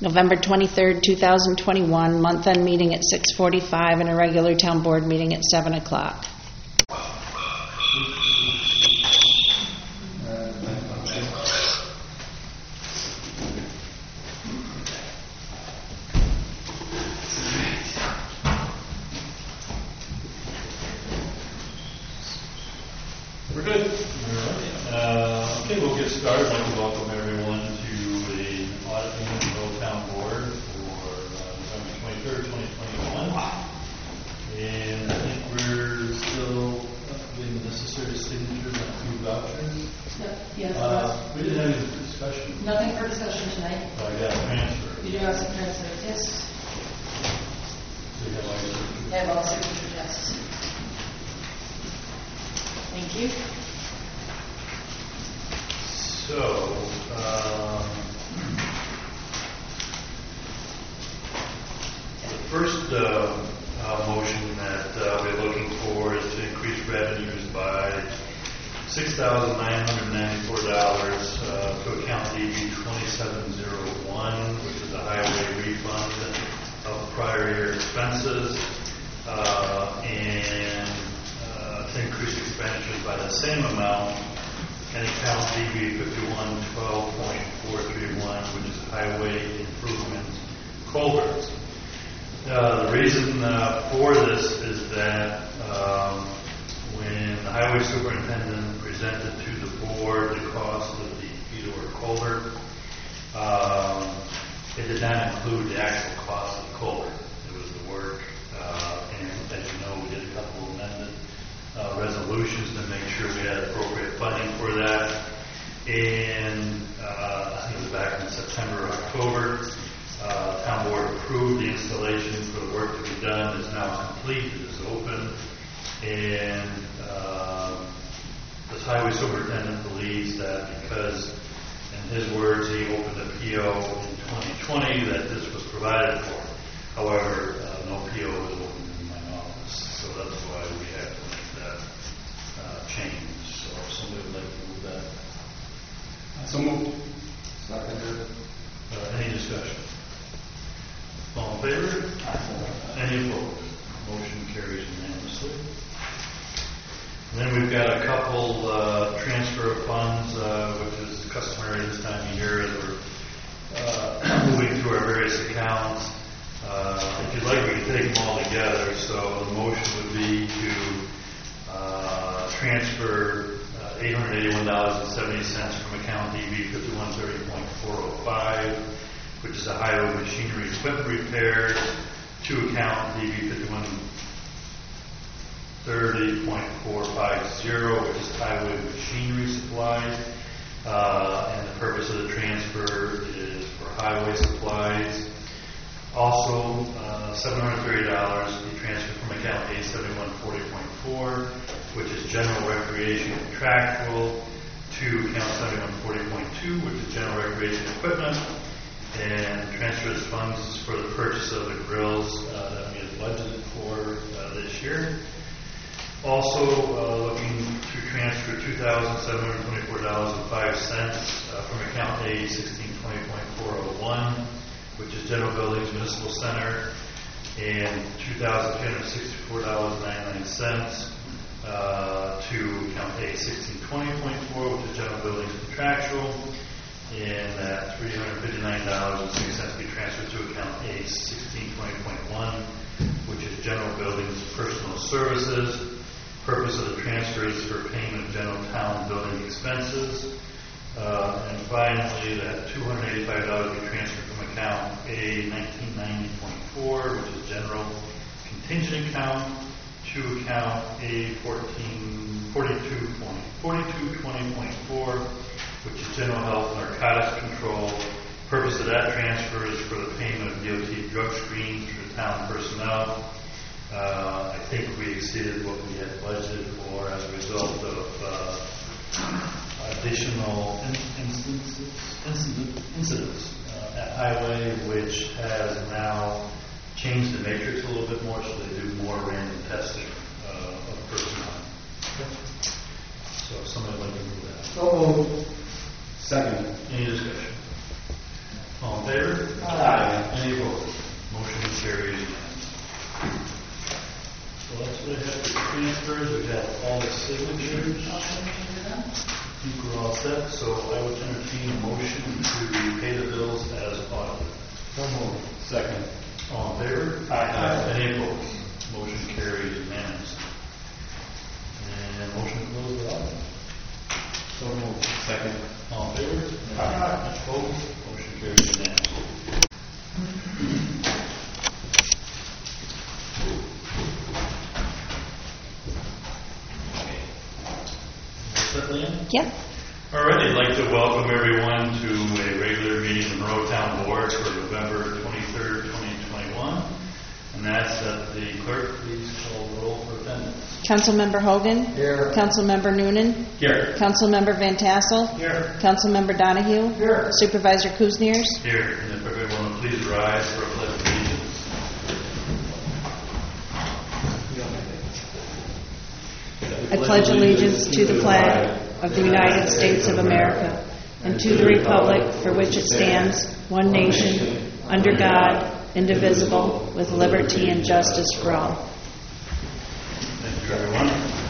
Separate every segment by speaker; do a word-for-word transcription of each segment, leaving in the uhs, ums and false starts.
Speaker 1: November twenty-third, two thousand twenty-one, month-end meeting at six forty-five and a regular town board meeting at seven o'clock.
Speaker 2: We're good. All right. Uh, okay, we'll get started. I'd like to welcome everyone to the Audit Meeting of the Village Town Board for uh, November twenty-third, twenty twenty-one. And I think we're still getting the necessary signatures on a few vouchers.
Speaker 3: Yep. Yes.
Speaker 2: Uh, we didn't have any discussion.
Speaker 3: Nothing for discussion tonight.
Speaker 2: Oh, I got a transfer.
Speaker 3: You do have some transfers, yes.
Speaker 2: So you have all your signatures.
Speaker 3: I have all signatures, yes. Thank you.
Speaker 2: So, um, the first uh, uh, motion that uh, we're looking for is to increase revenues by six thousand nine hundred ninety-four dollars uh, to account D B twenty-seven oh one, which is a highway refund of prior year expenses, uh, and to increase expenditures by the same amount and account D B fifty-one twelve point four three one, which is highway improvement culverts. Uh, the reason uh, for this is that um, when the highway superintendent presented to the board the cost of the Fedor culvert, um, it did not include the actual cost of the culvert. It was the work, uh, and as you know, we did a couple of amendments. Uh, resolutions to make sure we had appropriate funding for that. And uh, I think it was back in September or October. Uh, town board approved the installation for the work to be done. It's now complete. It is open. And uh, this highway superintendent believes that because, in his words, he opened a P O in twenty twenty, that this was provided for. However, uh, no P O was opened in my office. So that's why we have to that uh, change. So if somebody would like to move that.
Speaker 4: So moved. Second.
Speaker 2: Uh, any discussion? All in favor? Any opposed? Motion carries unanimously. And then we've got a couple uh, transfer of funds, uh, which is customary this time of year as we're uh, moving through our various accounts. Uh, if you'd like, we can take them all together. So the motion would be to Uh, transfer uh, eight hundred eighty-one dollars and seventy cents from account D B fifty-one thirty point four oh five, which is a highway machinery equipment repairs, to account D B fifty-one thirty point four five zero, which is highway machinery supplies. Uh, and the purpose of the transfer is for highway supplies. Also, uh, seven hundred thirty dollars to be transferred from account A seventy-one forty point four, which is general recreation contractual, to account seventy-one forty point two, which is general recreation equipment, and transfers funds for the purchase of the grills uh, that we have budgeted for uh, this year. Also, uh, looking to transfer two thousand seven hundred twenty-four dollars and five cents uh, from account A sixteen twenty point four oh one, which is General Buildings Municipal Center, and two thousand three hundred sixty-four dollars and ninety-nine cents uh, to account A sixteen twenty point four, which is General Buildings Contractual, and that three hundred fifty-nine dollars and six cents be transferred to account A sixteen twenty point one, which is General Buildings Personal Services. Purpose of the transfer is for payment of general town building expenses. Uh, and finally, that two hundred eighty-five dollars be transferred from account A nineteen ninety point four, which is general contingent account, to account A fourteen forty-two twenty point four, which is general health narcotics control. Purpose of that transfer is for the payment of D O T drug screens for town personnel. Uh, I think we exceeded what we had budgeted for as a result of uh, additional in- instances, incident, incidents uh, at Highway, which has now changed the matrix a little bit more, so they do more random testing uh, of personnel. So if somebody would like to move that.
Speaker 4: So moved. Second.
Speaker 2: Any discussion? All in favor?
Speaker 4: Aye.
Speaker 2: Any opposed? Motion carries. So that's what I have for transfers. We have all the signatures.
Speaker 3: All signatures are done.
Speaker 2: I think we're all set, so I would entertain a motion to pay the bills as audited.
Speaker 4: So moved. Second.
Speaker 2: All in favor?
Speaker 4: Aye.
Speaker 2: Any opposed? Motion carries unanimously. And motion to close the audit.
Speaker 4: So moved. Second.
Speaker 2: All in favor?
Speaker 4: Aye.
Speaker 2: Opposed? Motion carries unanimously. Set, Leanne?
Speaker 1: Yep.
Speaker 2: All right, I'd like to welcome everyone to a regular meeting of the Monroe Town Board for November twenty-third, twenty twenty-one. And that's that the clerk please call the roll for attendance.
Speaker 1: Councilmember Hogan.
Speaker 4: Here.
Speaker 1: Councilmember Noonan.
Speaker 2: Here.
Speaker 1: Councilmember Van Tassel.
Speaker 2: Here.
Speaker 1: Councilmember Donahue.
Speaker 4: Here.
Speaker 1: Supervisor Kuzniers.
Speaker 2: Here, and if everyone would please rise for a pledge of allegiance.
Speaker 1: I pledge allegiance to the flag of the United States of America and to the republic for which it stands, one nation, under God, indivisible, with liberty and justice for all.
Speaker 2: Thank you, everyone.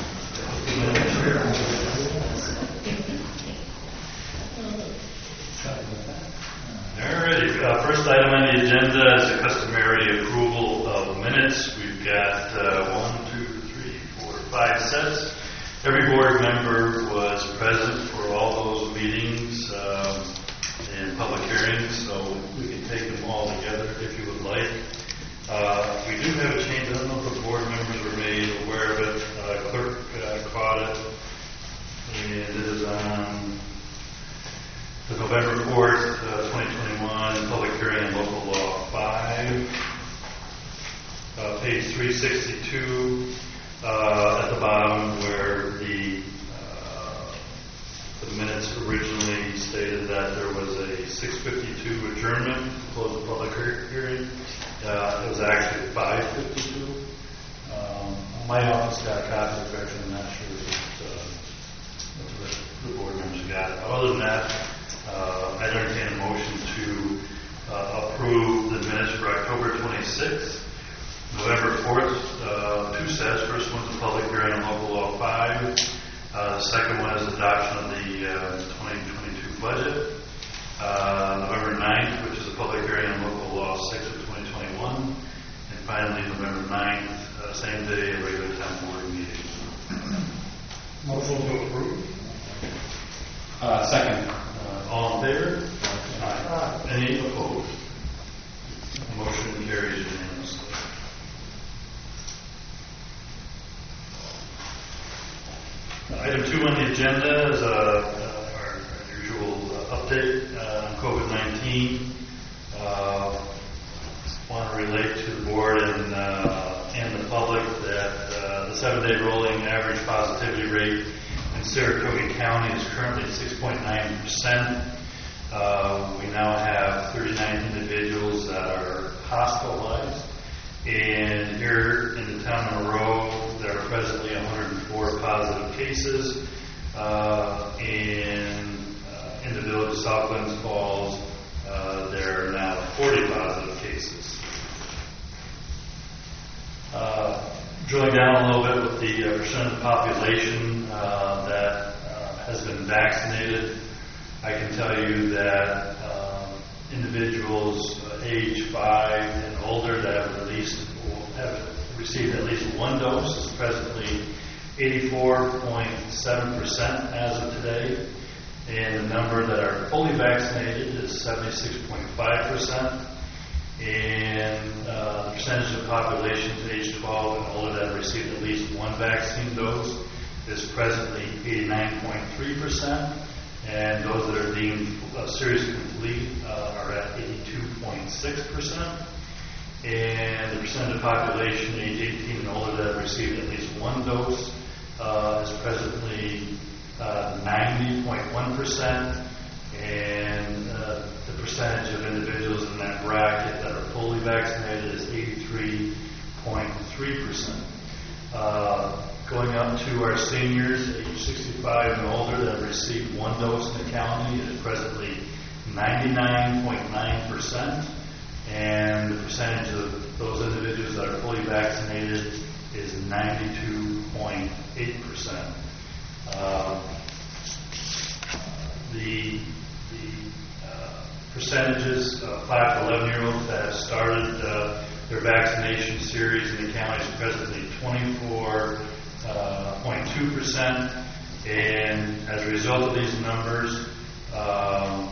Speaker 2: All righty, uh, first item on the agenda is the customary approval of minutes. We've got uh, one, two, three, four, five sets. Every board member was present for all those meetings um, and public hearings, so we can take them all together if you would like. Uh, we do have a change. I don't know if the board members were made aware of it. Uh, clerk uh, caught it, and it is on the November fourth, uh, twenty twenty-one, public hearing on local law five, uh, page three sixty-two. Uh, at the bottom where the uh, the minutes originally stated that there was a six fifty-two adjournment to close the public hearing. Uh, it was actually five fifty-two. Um, my office got a copy of it, I'm not sure if uh, the, the board members got it. Other than that, uh, I entertain a motion to uh, approve the minutes for October twenty-sixth. November fourth, uh, two sets. First one's a public hearing on local law five. Uh, the second one is adoption of the uh, twenty twenty-two budget. Uh, November ninth, which is a public hearing on local law six of twenty twenty-one. And finally, November ninth, uh, same day, a regular town board meeting. Motion to approve.
Speaker 4: Uh, second.
Speaker 2: Uh, all in favor? Aye. Any opposed? Motion carries unanimously. Item two on the agenda is uh, uh, our, our usual uh, update uh, on COVID nineteen. Uh, want to relate to the board and, uh, and the public that uh, the seven-day rolling average positivity rate in Saratoga County is currently six point nine percent. Uh, we now have thirty-nine individuals that are hospitalized. And here in the town of Monroe, there are presently one hundred four positive cases. Uh, and uh, in the village of South Glens Falls, uh, there are now forty positive cases. Uh, drilling down a little bit with the uh, percent of the population uh, that uh, has been vaccinated, I can tell you that uh, individuals uh, age five and older that have released have received at least one dose is presently eighty-four point seven percent as of today, and the number that are fully vaccinated is seventy-six point five percent, and uh, the percentage of the population age twelve and older that have received at least one vaccine dose is presently eighty-nine point three percent. And those that are deemed uh, seriously complete uh, are at eighty-two point six percent. And the percent of population age eighteen and older that have received at least one dose uh, is presently uh, ninety point one percent. And uh, the percentage of individuals in that bracket that are fully vaccinated is eighty-three point three percent. Uh, Going up to our seniors, age sixty-five and older, that have received one dose in the county is presently ninety-nine point nine percent. And percentages, uh, five to eleven year olds that have started uh, their vaccination series in the county is presently twenty-four point two percent. And as a result of these numbers, um,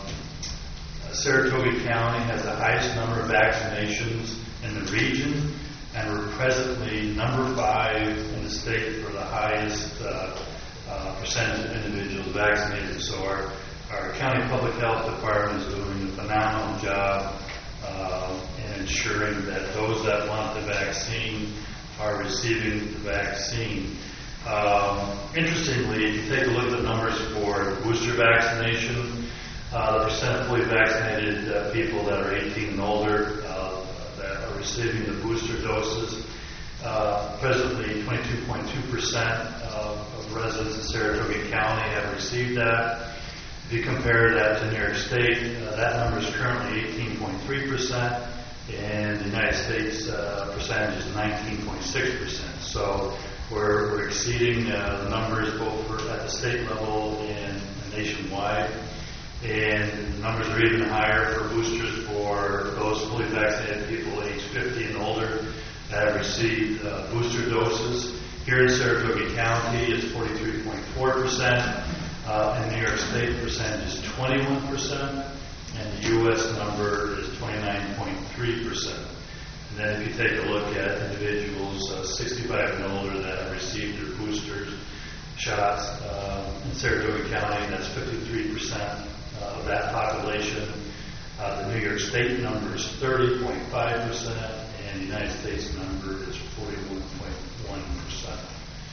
Speaker 2: Saratoga County has the highest number of vaccinations in the region, and we're presently number five in the state for the highest uh, uh, percentage of individuals vaccinated. So our, our county public health department is doing a phenomenal job uh, in ensuring that those that want the vaccine are receiving the vaccine. Um, interestingly, if you take a look at the numbers for booster vaccination, uh, the percent of fully vaccinated uh, people that are eighteen and older uh, that are receiving the booster doses, uh, presently twenty-two point two percent of, of residents in Saratoga County have received that. If you compare that to New York State, uh, that number is currently eighteen point three percent, and the United States uh, percentage is nineteen point six percent. So We're, we're exceeding uh, the numbers both for, at the state level and nationwide. And the numbers are even higher for boosters for those fully vaccinated people age fifty and older that have received uh, booster doses. Here in Saratoga County, it's forty-three point four percent. Uh, in New York State, the percentage is twenty-one percent. And the U S number is twenty-nine point three percent. And then if you take a look at individuals uh, sixty-five and older that have received their boosters shots uh, in Saratoga County, that's fifty-three percent uh, of that population. Uh, the New York State number is thirty point five percent, and the United States number is forty-one point one percent.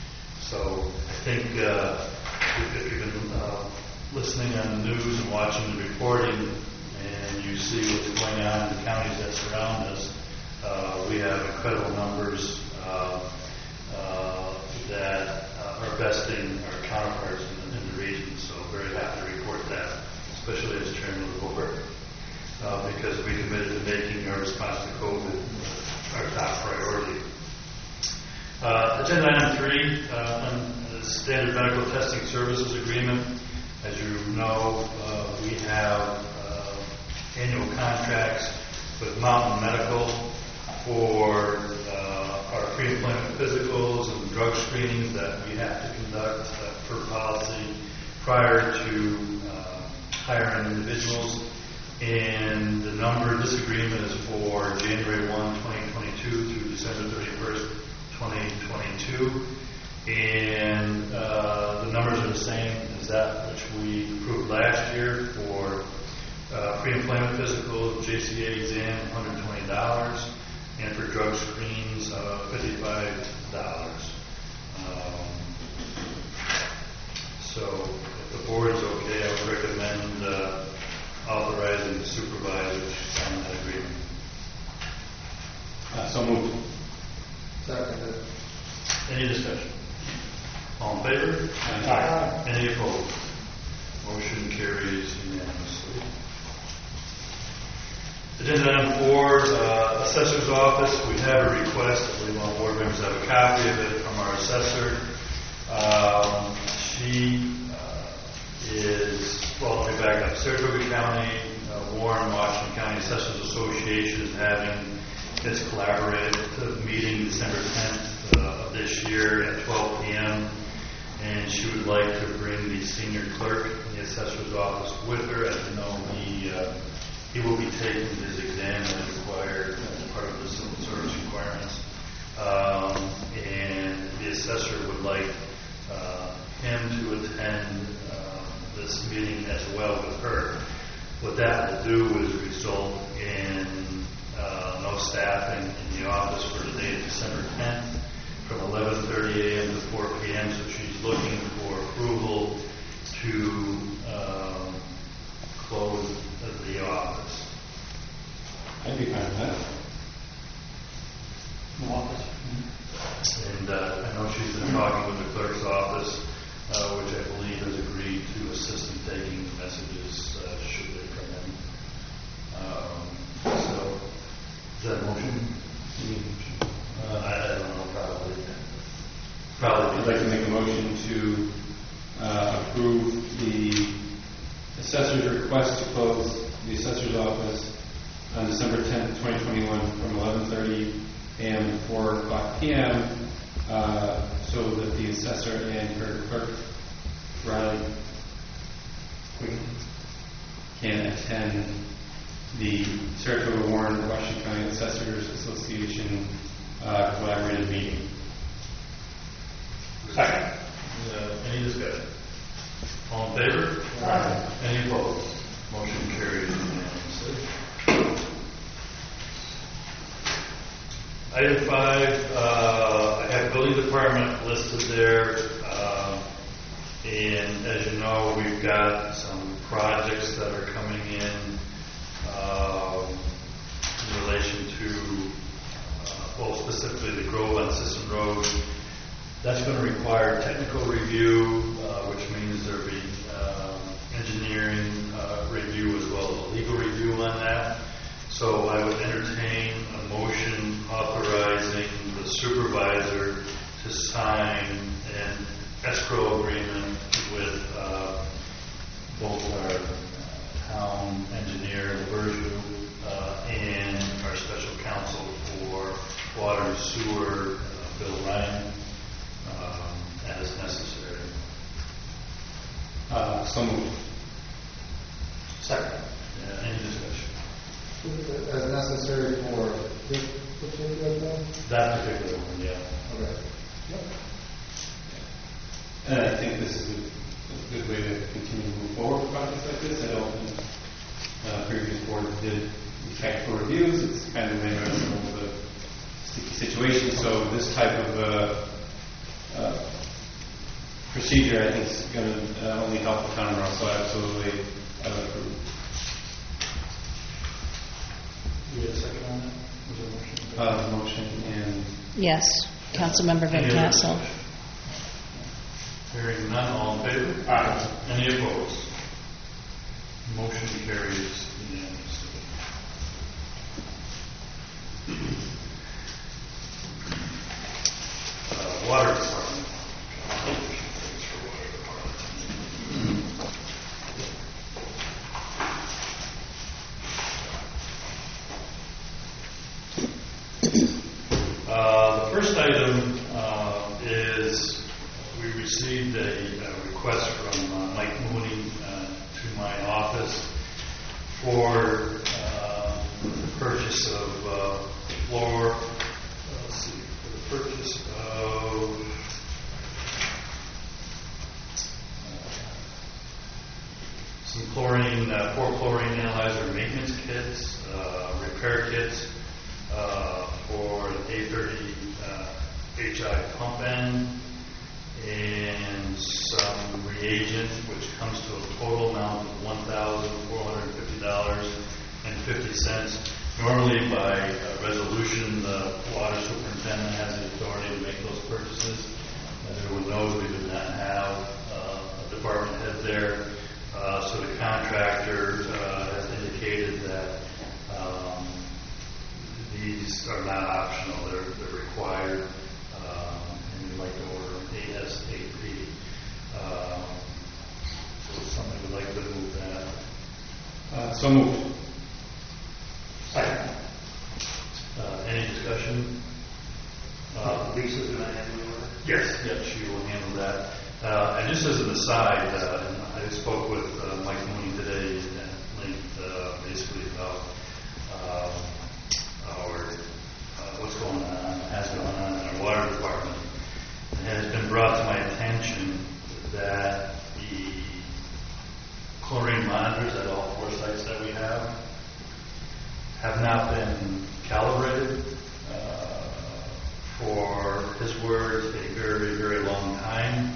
Speaker 2: So I think uh, if you've been uh, listening on the news and watching the reporting, and you see what's going on in the counties that surround us, Uh, we have incredible numbers uh, uh, that uh, are besting our counterparts in the, in the region. So very happy to report that, especially as chairman of the board, uh, because we committed to making our response to COVID our top priority. Uh, agenda item three, uh, on the standard medical testing services agreement. As you know, uh, we have uh, annual contracts with Mountain Medical for uh, our pre-employment physicals and drug screenings that we have to conduct uh, per policy prior to uh, hiring individuals. And the number of this agreement is for January first, twenty twenty-two through December thirty-first, twenty twenty-two. And uh, the numbers are the same as that which we approved last year for uh, pre-employment physical, J C A exam, one hundred twenty dollars. And for drug screens, uh, fifty-five dollars. Um, so if the board is okay, I would recommend uh, authorizing the supervisor to sign that agreement.
Speaker 4: Uh, so moved.
Speaker 5: Seconded.
Speaker 2: Any discussion? All in favor?
Speaker 4: Aye.
Speaker 2: Any opposed? Motion carries unanimously. Agenda item four, uh, assessor's office. We have a request. I believe all board members have a copy of it from our assessor. Um, she uh, is, well, let me back up. Saratoga County, uh, Warren, Washington County Assessors Association is having its collaborative meeting December tenth uh, of this year at twelve p.m. And she would like to bring the senior clerk in the assessor's office with her. As you know, he uh, He will be taking his exam as required as part of the civil service requirements. Um, and the assessor would like uh, him to attend uh, this meeting as well with her. What that will do is result in uh, no staffing in the office for the date of December tenth from eleven thirty a.m. to four p.m. So she's looking for approval to um, close the office.
Speaker 4: I'd be fine with that.
Speaker 5: No office.
Speaker 2: And uh, I know she's been talking with the clerk's office, uh, which I believe has agreed to assist in taking messages uh, should they come in. Um, so, is that a motion? Uh, I, I don't know, probably. Probably.
Speaker 4: I'd like to make a motion to uh, approve the assessor's request to close the assessor's office on December tenth, twenty twenty-one, from eleven thirty a.m. to four o'clock p.m. Uh, so that the assessor and her clerk, Riley, can attend the Saratoga Warren Washington County Assessors Association uh, collaborative meeting.
Speaker 2: Second. Uh, any discussion? All in favor?
Speaker 5: Aye.
Speaker 2: Any opposed? Motion carries unanimously. Item five, uh, I have building department listed there, uh, and as you know, we've got some projects that are coming in uh, in relation to, uh, well, specifically the Grove on Sisson Road. That's going to require technical review, uh, which means there'll be um, engineering uh, review as well as a legal review on that. So I would entertain a motion authorizing the supervisor to sign an escrow agreement with uh, both our town engineer, Bergeau, uh, and our special counsel for water and sewer, uh, Bill Ryan, um, as necessary.
Speaker 4: Uh, so moved.
Speaker 2: Second. Uh, any discussion?
Speaker 5: As necessary for this particular thing?
Speaker 2: That particular one, yeah.
Speaker 5: Okay.
Speaker 4: And I think this is a, a good way to continue to move forward with projects like this. I don't think uh, previous board did technical reviews. It's kind of made us a little bit of a sticky situation. So this type of uh, uh, procedure, I think, is going to uh, only help the town run. So absolutely, I would approve.
Speaker 2: Do we have a second on that? Was there a motion?
Speaker 4: Uh, motion and
Speaker 1: Yes. Councilmember Van
Speaker 2: Any other
Speaker 1: Tassel.
Speaker 2: discussion? Hearing none, all in favor?
Speaker 4: Aye.
Speaker 2: Any opposed? Motion carries unanimously. Uh, Water Department. Uh, the first item uh, is we received a, a request from uh, Mike Mooney uh, to my office for uh, the purchase of uh, floor. Uh, let's see, for the purchase of uh, some chlorine, uh, four chlorine analyzer maintenance kits, uh, repair kits. Uh, for the A thirty uh, H I pump end and some reagent, which comes to a total amount of one thousand four hundred fifty dollars and fifty cents. Normally, by uh, resolution, the water superintendent has the authority to make those purchases. As everyone knows, we do not have uh, a department head there, uh, so the contractor uh, has indicated that um, these are not optional, they're, they're required, um, and we'd like to order A S A P. Um, so somebody would like to move that.
Speaker 4: uh, so moved.
Speaker 2: Second. Uh, any discussion? Uh,
Speaker 6: Lisa's going to handle the order?
Speaker 2: yes, yes, she will handle that. Uh, and just as an aside, uh, I spoke with uh, Mike Mooney today at length, uh, basically about um, our, uh, what's going on, has gone on in our water department. It has been brought to my attention that the chlorine monitors at all four sites that we have have not been calibrated uh, for his words a very, very long time.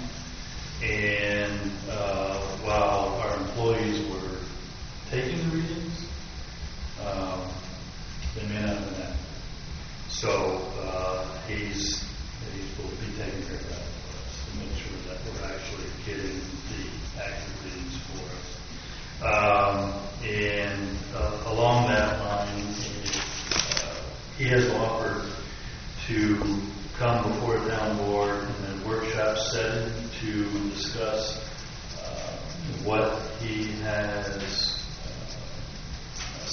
Speaker 2: And uh, while our employees were taking the readings, um, they may not have been that. So uh, he's he will be taking care of that for us to make sure that we're actually getting the accurate readings for us. Um, and uh, along that line, uh, he has offered to come before a town board in a workshop setting to discuss uh, what he has uh,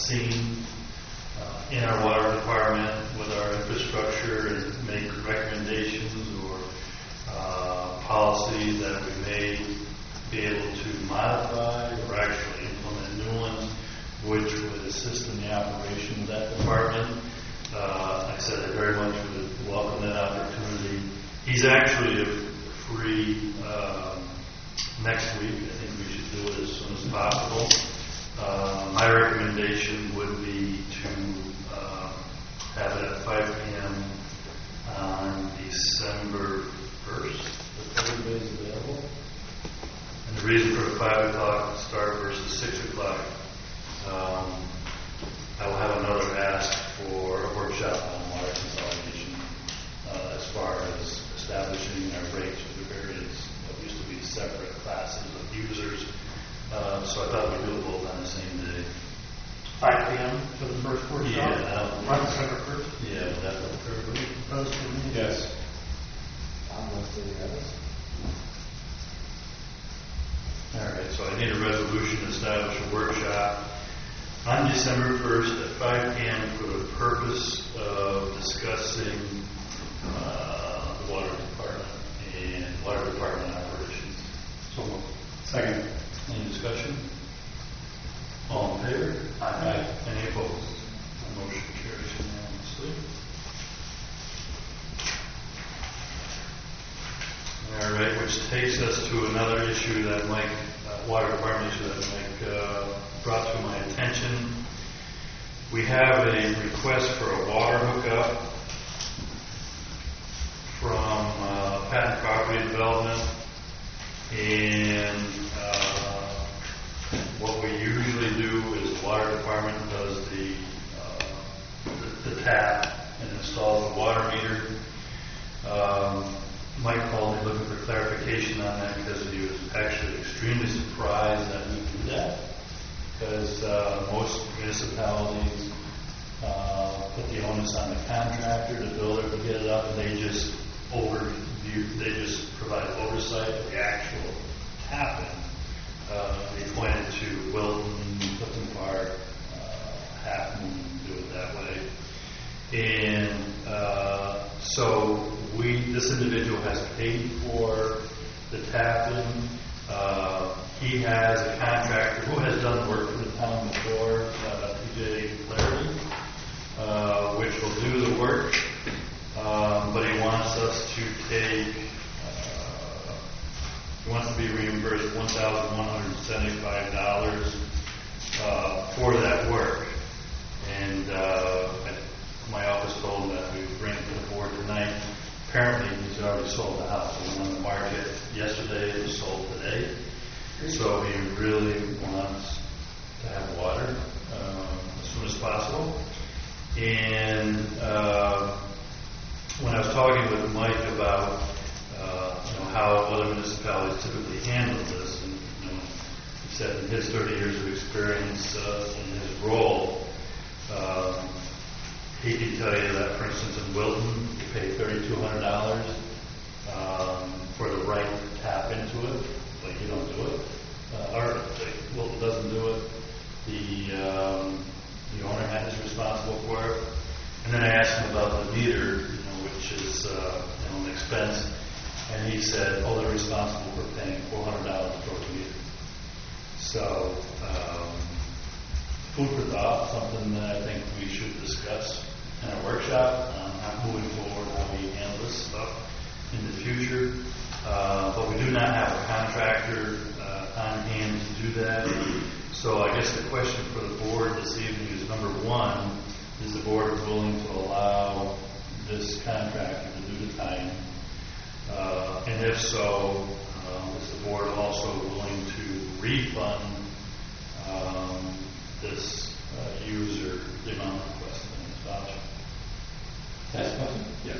Speaker 2: seen uh, in our water department with our infrastructure and make recommendations or uh, policies that we may be able to modify or actually implement new ones, which would assist in the operation of that department. Uh, I said I very much would welcome that opportunity. He's actually free um, next week. I think we should do it as soon as possible. Uh, my recommendation would be to uh, have it at five p.m. on December first, if everybody's available. And the reason for the five o'clock start versus six o'clock, um, I will have another ask for a workshop on water consolidation uh, as far as establishing our rates for the various, what used to be separate classes of users. Uh, so I thought we'd do it both on the same day.
Speaker 6: five p.m. for the first workshop?
Speaker 2: Yeah.
Speaker 6: On December first?
Speaker 2: Yeah, would that work for everybody?
Speaker 6: Opposed to me?
Speaker 4: Yes.
Speaker 5: I'm going to say yes.
Speaker 2: All right, so I need a resolution to establish a workshop on December first at five p.m. for the purpose of discussing uh, the water department and water department operations.
Speaker 4: So moved. Second.
Speaker 2: Any discussion? All in favor?
Speaker 4: Aye.
Speaker 2: Any opposed? Motion carries unanimously. All right, which takes us to another issue that Mike, uh, water department issue that Mike uh, brought to my attention. We have a request for a water hookup from uh, Patent Property Development, and uh, what we usually do is the water department does the, uh, the, the tap and installs the water meter. Um, Mike called me looking for clarification on that because he was actually extremely surprised that we do that, because uh, most municipalities uh, put the onus on the contractor, the builder, to get it up, and they just overview, they just provide oversight of the actual tapping. Uh, they pointed to Wilton, Clifton Park, uh, Hatton, do it that way. And uh, so we, this individual has paid for the tapping. Uh, he has a contractor who has done work for the town before, uh, P J Flaherty, uh, which will do the work, um, but he wants us to take, uh, he wants to be reimbursed one thousand one hundred seventy-five dollars uh, for that work. And uh, my office told him that we would bring it to the board tonight. Apparently, he's already sold the house. It went on the market yesterday. It was sold today. So he really wants to have water um, as soon as possible. And uh, when I was talking with Mike about uh, you know, how other municipalities typically handle this, and you know, he said in his thirty years of experience uh, in his role, um, he can tell you that, for instance, in Wilton, you pay thirty-two hundred dollars um, for the right to tap into it. Like, you don't do it. Uh, or like, Wilton doesn't do it. The um, the owner is responsible for it. And then I asked him about the meter, you know, which is uh, you know, an expense. And he said, oh, they're responsible for paying four hundred dollars for the meter. So, um, food for thought, something that I think we should discuss in a workshop, um, not moving forward, how we handle this stuff in the future. Uh, but we do not have a contractor uh, on hand to do that. So I guess the question for the board this evening is, number one, is the board willing to allow this contractor to do the time? Uh, and if so, uh, is the board also willing to refund um, this uh, user the amount requested in this voucher?
Speaker 4: Next question?
Speaker 2: Yes.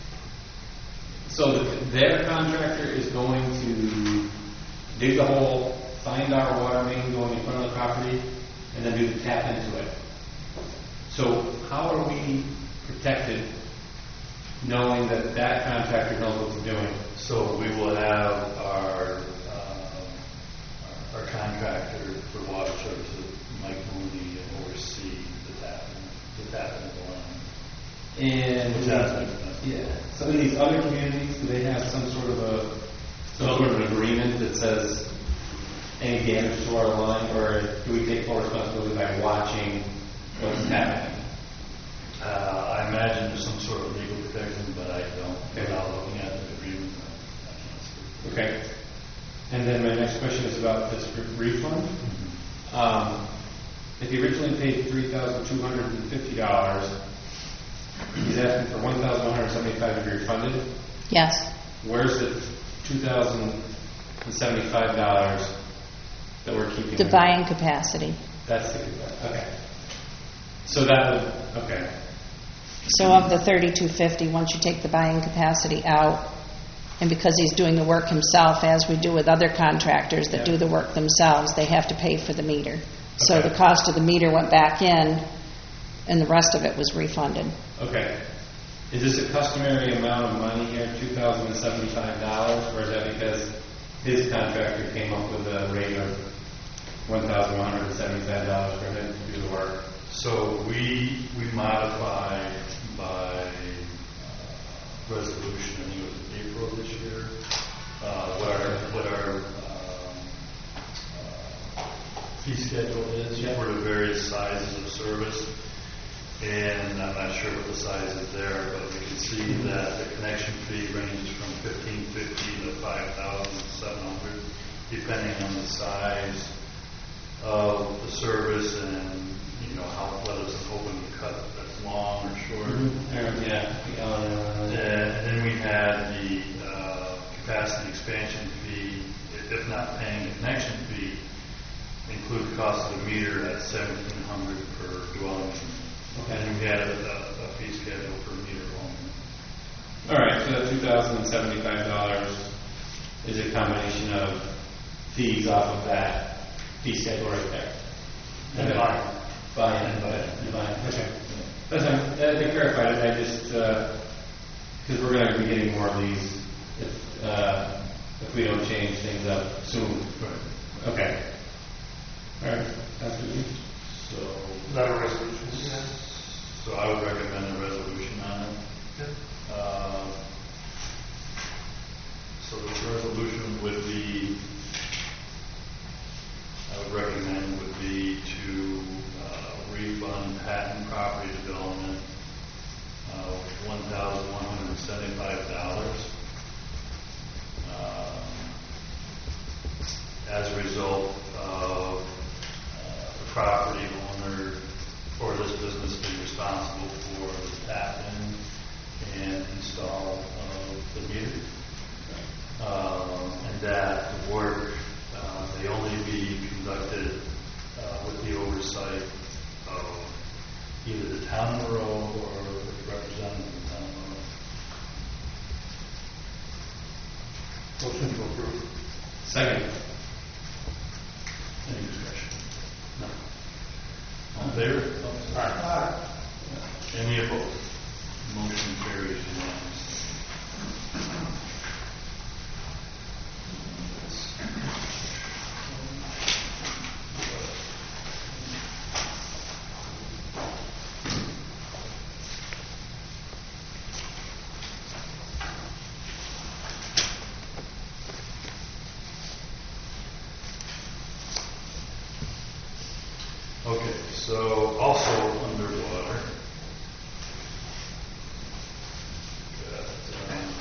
Speaker 4: So the, their contractor is going to dig the hole, find our water main going in front of the property, and then do the tap into it. So how are we protected knowing that that contractor knows what they're doing?
Speaker 2: So we will have our, uh, our, our contractor for water services Mike Mooney oversee the tapping, the tapping of the line.
Speaker 4: And
Speaker 2: Which has been done.
Speaker 4: yeah, some of these other communities, do they have some sort of a some sort of an agreement that says any damage to our line, or do we take full responsibility by watching what's happening?
Speaker 2: Uh, I imagine there's some sort of legal protection, but I don't,
Speaker 4: Okay.
Speaker 2: without looking at the agreement, I can't speak.
Speaker 4: Okay. And then my next question is about this re- refund. Um, if he originally paid three thousand two hundred and fifty dollars, he's asking for one thousand one hundred seventy-five to be refunded.
Speaker 1: Yes.
Speaker 4: Where's the two thousand seventy-five dollars that we're keeping?
Speaker 1: The buying capacity.
Speaker 4: That's the okay. So that would okay.
Speaker 1: So of the thirty-two fifty, once you take the buying capacity out, and because he's doing the work himself, as we do with other contractors that
Speaker 4: Yeah.
Speaker 1: do the work themselves, they have to pay for the meter. So
Speaker 4: Okay.
Speaker 1: the cost of the meter went back in, and the rest of it was refunded.
Speaker 4: Okay. Is this a customary amount of money here, two thousand seventy-five dollars, or is that because his contractor came up with a rate of one thousand one hundred seventy-five dollars for him to do the work?
Speaker 2: So we, we modified by uh, resolution, I think it was April this year, uh, what our, what our um, uh, fee schedule is for the various sizes of service. And I'm not sure what the size is there, but we can see that the connection fee ranges from fifteen fifty to five thousand seven hundred, depending on the size of the service and, you know, how, whether it's an open cut that's long or short.
Speaker 4: Mm-hmm. Yeah.
Speaker 2: And then we had the uh, capacity expansion fee, if if not paying the connection fee, include the cost of the meter at seventeen hundred per dwelling unit.
Speaker 4: Okay.
Speaker 2: And we had a, a, a fee schedule for meter only.
Speaker 4: All right, so that two thousand seventy-five dollars is a combination of fees off of that fee schedule right there.
Speaker 6: And
Speaker 4: Okay.
Speaker 6: buy.
Speaker 4: Buy in, buy in, buy in. Okay. That's fine. Uh, They clarified it. I just, because we're going to be getting more of these if, uh, if we don't change things up soon. Okay. All right. Sounds good to me.
Speaker 2: So,
Speaker 6: Is that a resolution? Yeah.
Speaker 2: so I would recommend a resolution on it.
Speaker 6: Yeah.
Speaker 2: Uh, So the resolution would be, I would recommend would be to uh, refund patent property development of one thousand one hundred seventy-five dollars. Um, as a result of uh, the property owner or this business being responsible for the tap in and install of the meter. Um, and that the work uh, may only be conducted uh, with the oversight of either the town of Monroe or the representative of the town of Monroe.
Speaker 6: Motion to approve.
Speaker 4: Second.
Speaker 2: Any discussion? No. All in favor?
Speaker 6: Aye.
Speaker 2: Any opposed? Motion carries unanimously. Okay, so also underwater. Got, um,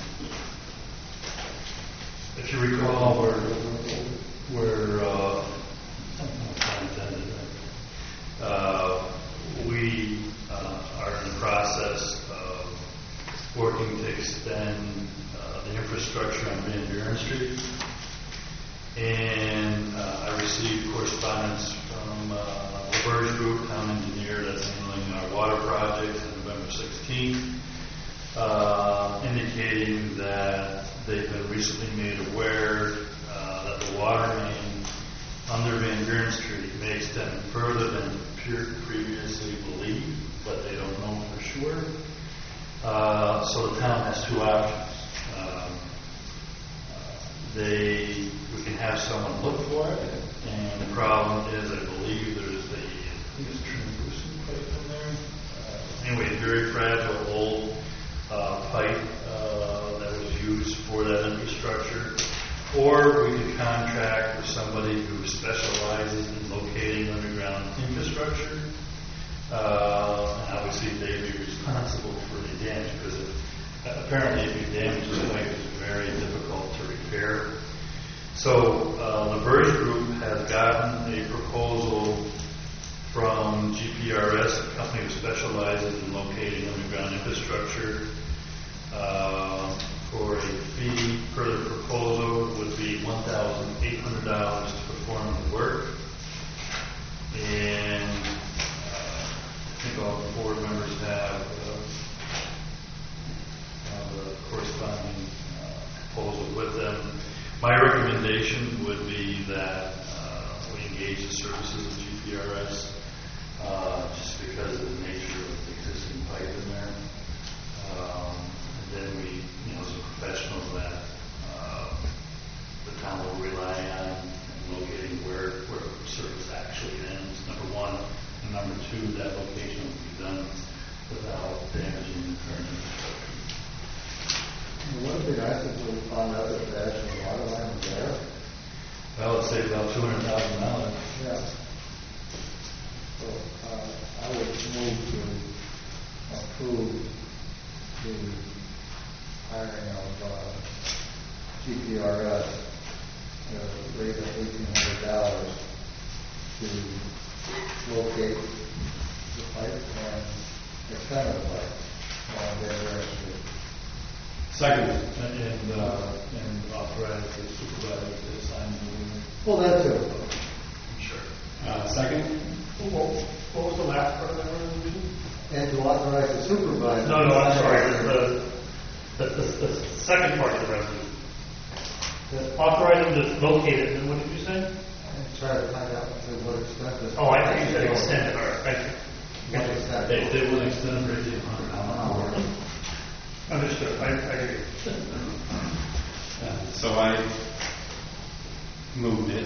Speaker 2: If you recall, we're, we're, uh, no pun intended, uh, we uh, are in the process of working to extend uh, the infrastructure on Van Buren Street. And uh, I received correspondence from uh, LaBerge Group, town engineer that's handling our water project on November sixteenth, uh, indicating that they've been recently made aware uh, that the water main under Van Buren Street may extend further than pre- previously believed, but they don't know for sure. Uh, so the town has two options. Um, They, we can have someone look for it, and the problem is, I believe there's a think it's translucent pipe in there. Uh, Anyway, very fragile, old uh, pipe uh, that was used for that infrastructure. Or we could contract with somebody who specializes in locating underground infrastructure. Uh, and obviously they'd be responsible for the damage because if, apparently if you damage the pipe, it's very difficult to repair. So uh, the Burge Group has gotten a proposal from G P R S, a company who specializes in locating underground infrastructure. Uh, for a fee per the proposal would be one thousand eight hundred dollars to perform the work. And uh, I think all the board members have uh, uh, the corresponding uh, proposal with them. My recommendation would be that uh, we engage the services of G P R S uh, just because of the nature of the existing pipe in there. Um, and then we, you know, as a professional that uh, the town will rely on in locating where, where service actually ends, number one. And number two, that location will be done without damaging the current infrastructure.
Speaker 5: What if the guys that we found out that the actual water line was there?
Speaker 2: Well, it'd save about two hundred thousand dollars.
Speaker 5: Yeah. So, uh, I would move to approve the hiring of, uh, G P R S, uh, rate of eighteen hundred dollars to locate the pipe and extend the pipe along the Adair Street.
Speaker 2: Second, and, uh, and authorize the supervisor to sign the agreement.
Speaker 5: Well, that's it.
Speaker 2: Sure.
Speaker 4: Uh, second?
Speaker 6: What what was the last part of that resolution?
Speaker 5: And to authorize the supervisor.
Speaker 6: No, no, I'm sorry, the, the, the, the second part of the resolution. Authorize them to locate it, and what did you say?
Speaker 5: And try to find out to what extent this.
Speaker 6: Oh, I think you said extended, all right, thank you.
Speaker 5: What extent?
Speaker 2: They, they will extend the bridge in one hundred dollars.
Speaker 6: Understood, I, I hear you.
Speaker 4: Uh, so I moved it.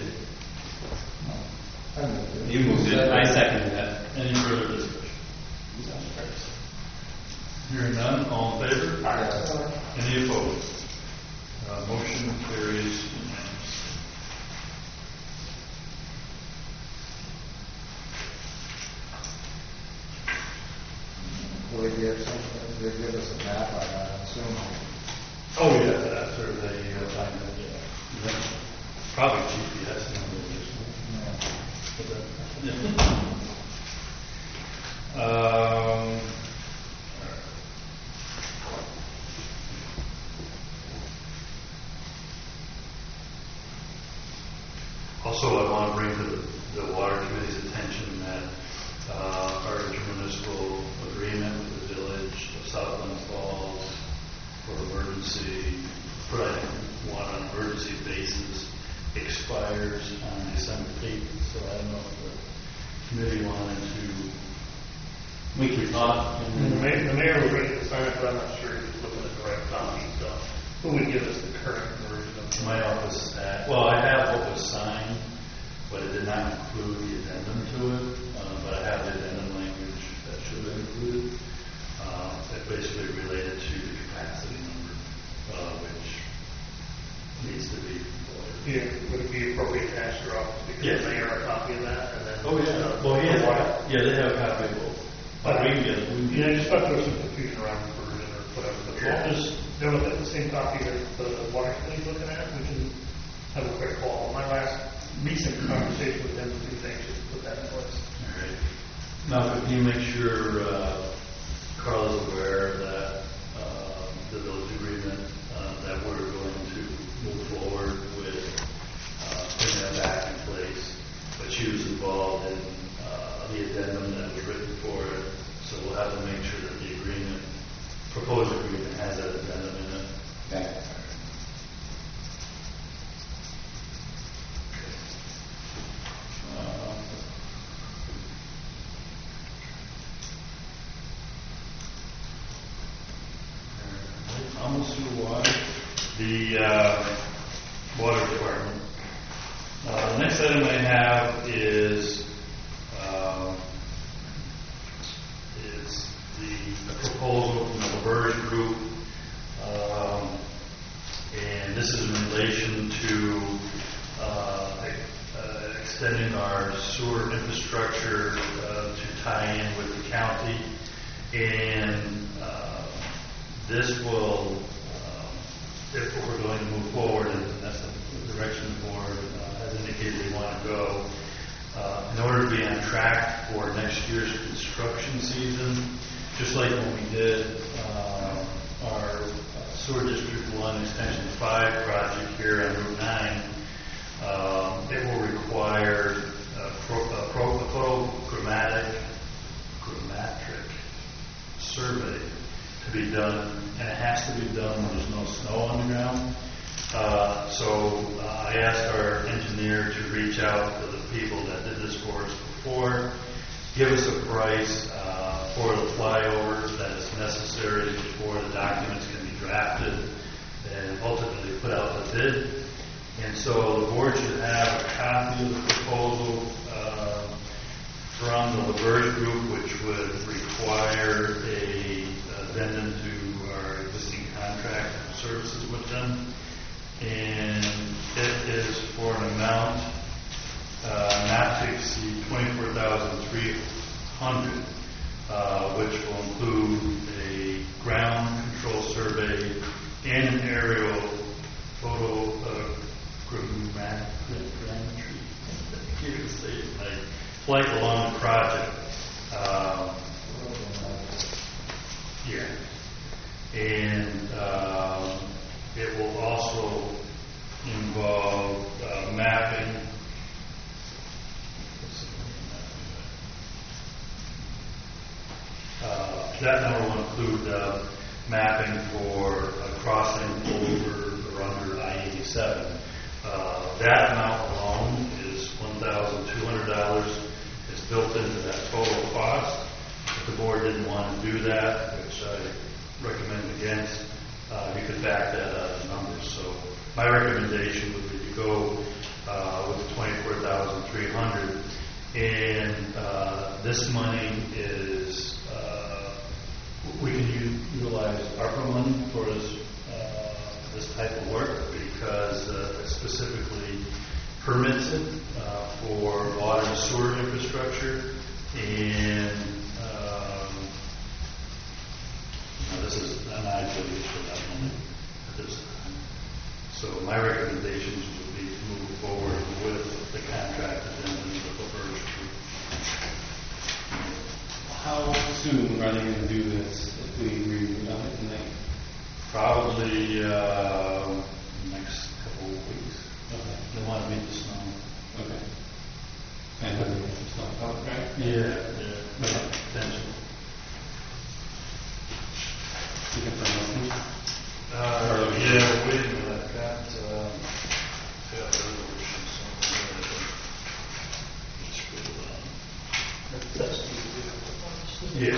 Speaker 5: I moved it.
Speaker 4: You moved it. I seconded that.
Speaker 2: Any further discussion? Hearing none, all in favor?
Speaker 5: Yes.
Speaker 2: Any opposed? Uh, motion carries unanimously.
Speaker 5: Will they give some, they give us a map on that, I'm assuming.
Speaker 2: Oh, yeah, after they uh, find that, yeah. Yeah. Probably G P S numbers. Um, Also, I want to bring to the, the Water Committee's attention that uh, our intermunicipal agreement with the Village of Southland Falls for emergency, providing water on an emergency basis expires on December eighth. So I don't know if the committee wanted to.
Speaker 4: We can talk.
Speaker 6: And the mayor, the mayor was ready to sign it, but I'm not sure if he's looking at the right copy, so who would give us the current version of it?
Speaker 2: My office had, well, I have what was signed, but it did not include the addendum to it. Uh, but I have the addendum language that should have included. Uh, that basically related to the capacity number, uh, which needs to be voted.
Speaker 6: Yeah, would it be appropriate to ask your office to give
Speaker 2: Yes.
Speaker 6: the mayor a copy of that, and then?
Speaker 2: Oh, yeah.
Speaker 6: uh,
Speaker 2: Well, yeah,
Speaker 6: water?
Speaker 2: yeah, they have a copy of both. But we can get it. We can
Speaker 6: Yeah,
Speaker 2: get
Speaker 6: I
Speaker 2: it.
Speaker 6: just thought there was some confusion around the version or whatever, but
Speaker 2: Yeah.
Speaker 6: we'll just, they're looking at the same copy that the water committee's looking at, we can have a quick call. My last recent conversation with them, was things just to put that in place.
Speaker 2: All right. Now, can you make sure uh, Carl is aware that uh, the village agreement uh, that we're going to move forward with uh, putting that back in place, but she was involved in uh, the addendum that was written for it, so we'll have to make sure that the agreement, proposed agreement, has that addendum in it.
Speaker 4: Okay.
Speaker 2: Uh, Almost through water. The uh, water department. Uh, the next item I have is uh, proposal from the LaBerge Group. Um, and this is in relation to uh, uh, extending our sewer infrastructure uh, to tie in with the county. And uh, this will, uh, if we're going to move forward, and that's the direction the board uh, has indicated they want to go, uh, in order to be on track for next year's construction season, just like when we did uh, our Sewer District one Extension five project here on Route nine, uh, it will require a, pro, a, pro, a photogrammatic grammatric survey to be done, and it has to be done when there's no snow on the ground. Uh, so uh, I asked our engineer to reach out to the people that did this for us before, give us a price uh, for the flyover that is necessary before the documents can be drafted and ultimately put out the bid. And so the board should have a copy of the proposal uh, from the LaBerge Group, which would require a addendum to our existing contract of services with them. And it is for an amount uh, not to exceed twenty-four thousand three hundred dollars, uh, which will include a ground control survey and an aerial photo uh, grammatic, grammetry. I can't say it, like flight along the project. Uh, yeah. And um, it will also involve uh, mapping. Uh, that number will include uh, mapping for a crossing over or under I eighty-seven. Uh, that amount alone is one thousand two hundred dollars. It's built into that total cost. If the board didn't want to do that, which I recommend against, uh, you could back that out of numbers. So my recommendation would be to go uh, with the twenty-four thousand three hundred dollars. And uh, this money is, uh, we can u- utilize ARPA money for this, uh, this type of work because uh, it specifically permits it uh, for water and sewer infrastructure. And um, now this is an ideal use for that money at this time. So my recommendations would be to move forward with the contract and then the LaBerge Group.
Speaker 4: How soon are they going to do this if we agree on it tonight?
Speaker 2: Probably uh, next couple of weeks.
Speaker 4: Okay.
Speaker 2: They want to meet the snow.
Speaker 4: Okay. And then it's not out, right?
Speaker 2: Yeah, yeah,
Speaker 4: Okay.
Speaker 2: potentially.
Speaker 4: You can promote it?
Speaker 2: Uh, yeah, wait a minute, I've got, um, got a resolution somewhere. It's good, um, Yeah.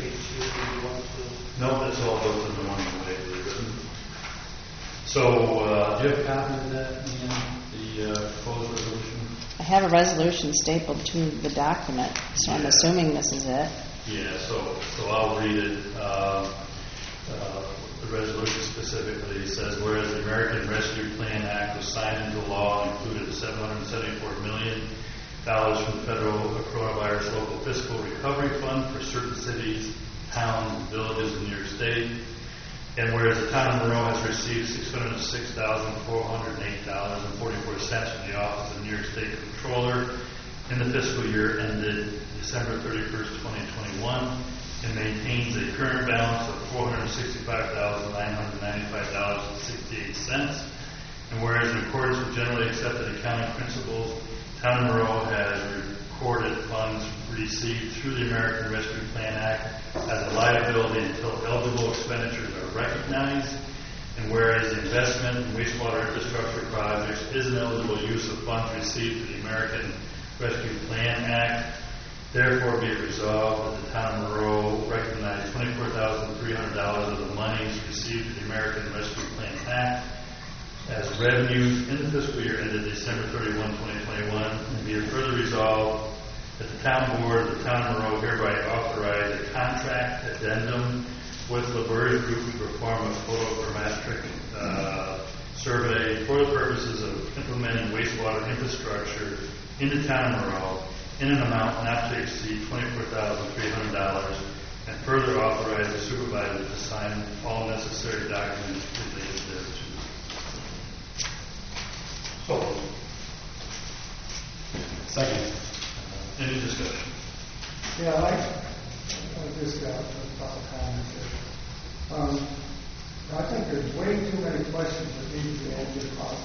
Speaker 2: No, that's all built into one way they've written. So, uh, do you have a copy of that, Ian, the uh, proposed resolution?
Speaker 1: I have a resolution stapled to the document, so I'm
Speaker 2: Yeah.
Speaker 1: assuming this is it.
Speaker 2: Yeah, so, so I'll read it. Uh, uh, the resolution specifically says, whereas the American Rescue Plan Act was signed into law and included seven hundred seventy-four million dollars from the federal coronavirus local fiscal recovery fund for certain cities, towns, and villages in New York State. And whereas the town of Monroe has received six hundred six thousand four hundred eight dollars and forty-four cents from the Office of New York State Comptroller in the fiscal year ended December thirty-first, twenty twenty-one, and maintains a current balance of four hundred sixty-five thousand nine hundred ninety-five dollars and sixty-eight cents. And whereas in accordance with generally accepted accounting principles, Town of Monroe has recorded funds received through the American Rescue Plan Act as a liability until eligible expenditures are recognized. And whereas the investment in wastewater infrastructure projects is an eligible use of funds received through the American Rescue Plan Act, therefore be it resolved that the Town of Monroe recognize twenty-four thousand three hundred dollars of the monies received through the American Rescue Plan Act as revenues in the fiscal year ended December thirty-first, twenty twenty-one, and be it further resolved that the town board of the town of Monroe hereby authorize a contract addendum with Labrie Group to perform a photogrammetric uh, survey for the purposes of implementing wastewater infrastructure in the town of Monroe in an amount not to exceed twenty-four thousand three hundred dollars, and further authorize the supervisor to sign all necessary documents related thereto. So,
Speaker 4: Second.
Speaker 2: any discussion?
Speaker 5: Yeah, I like, I just got a couple comments here. Um, I think there's way too many questions that need to be answered about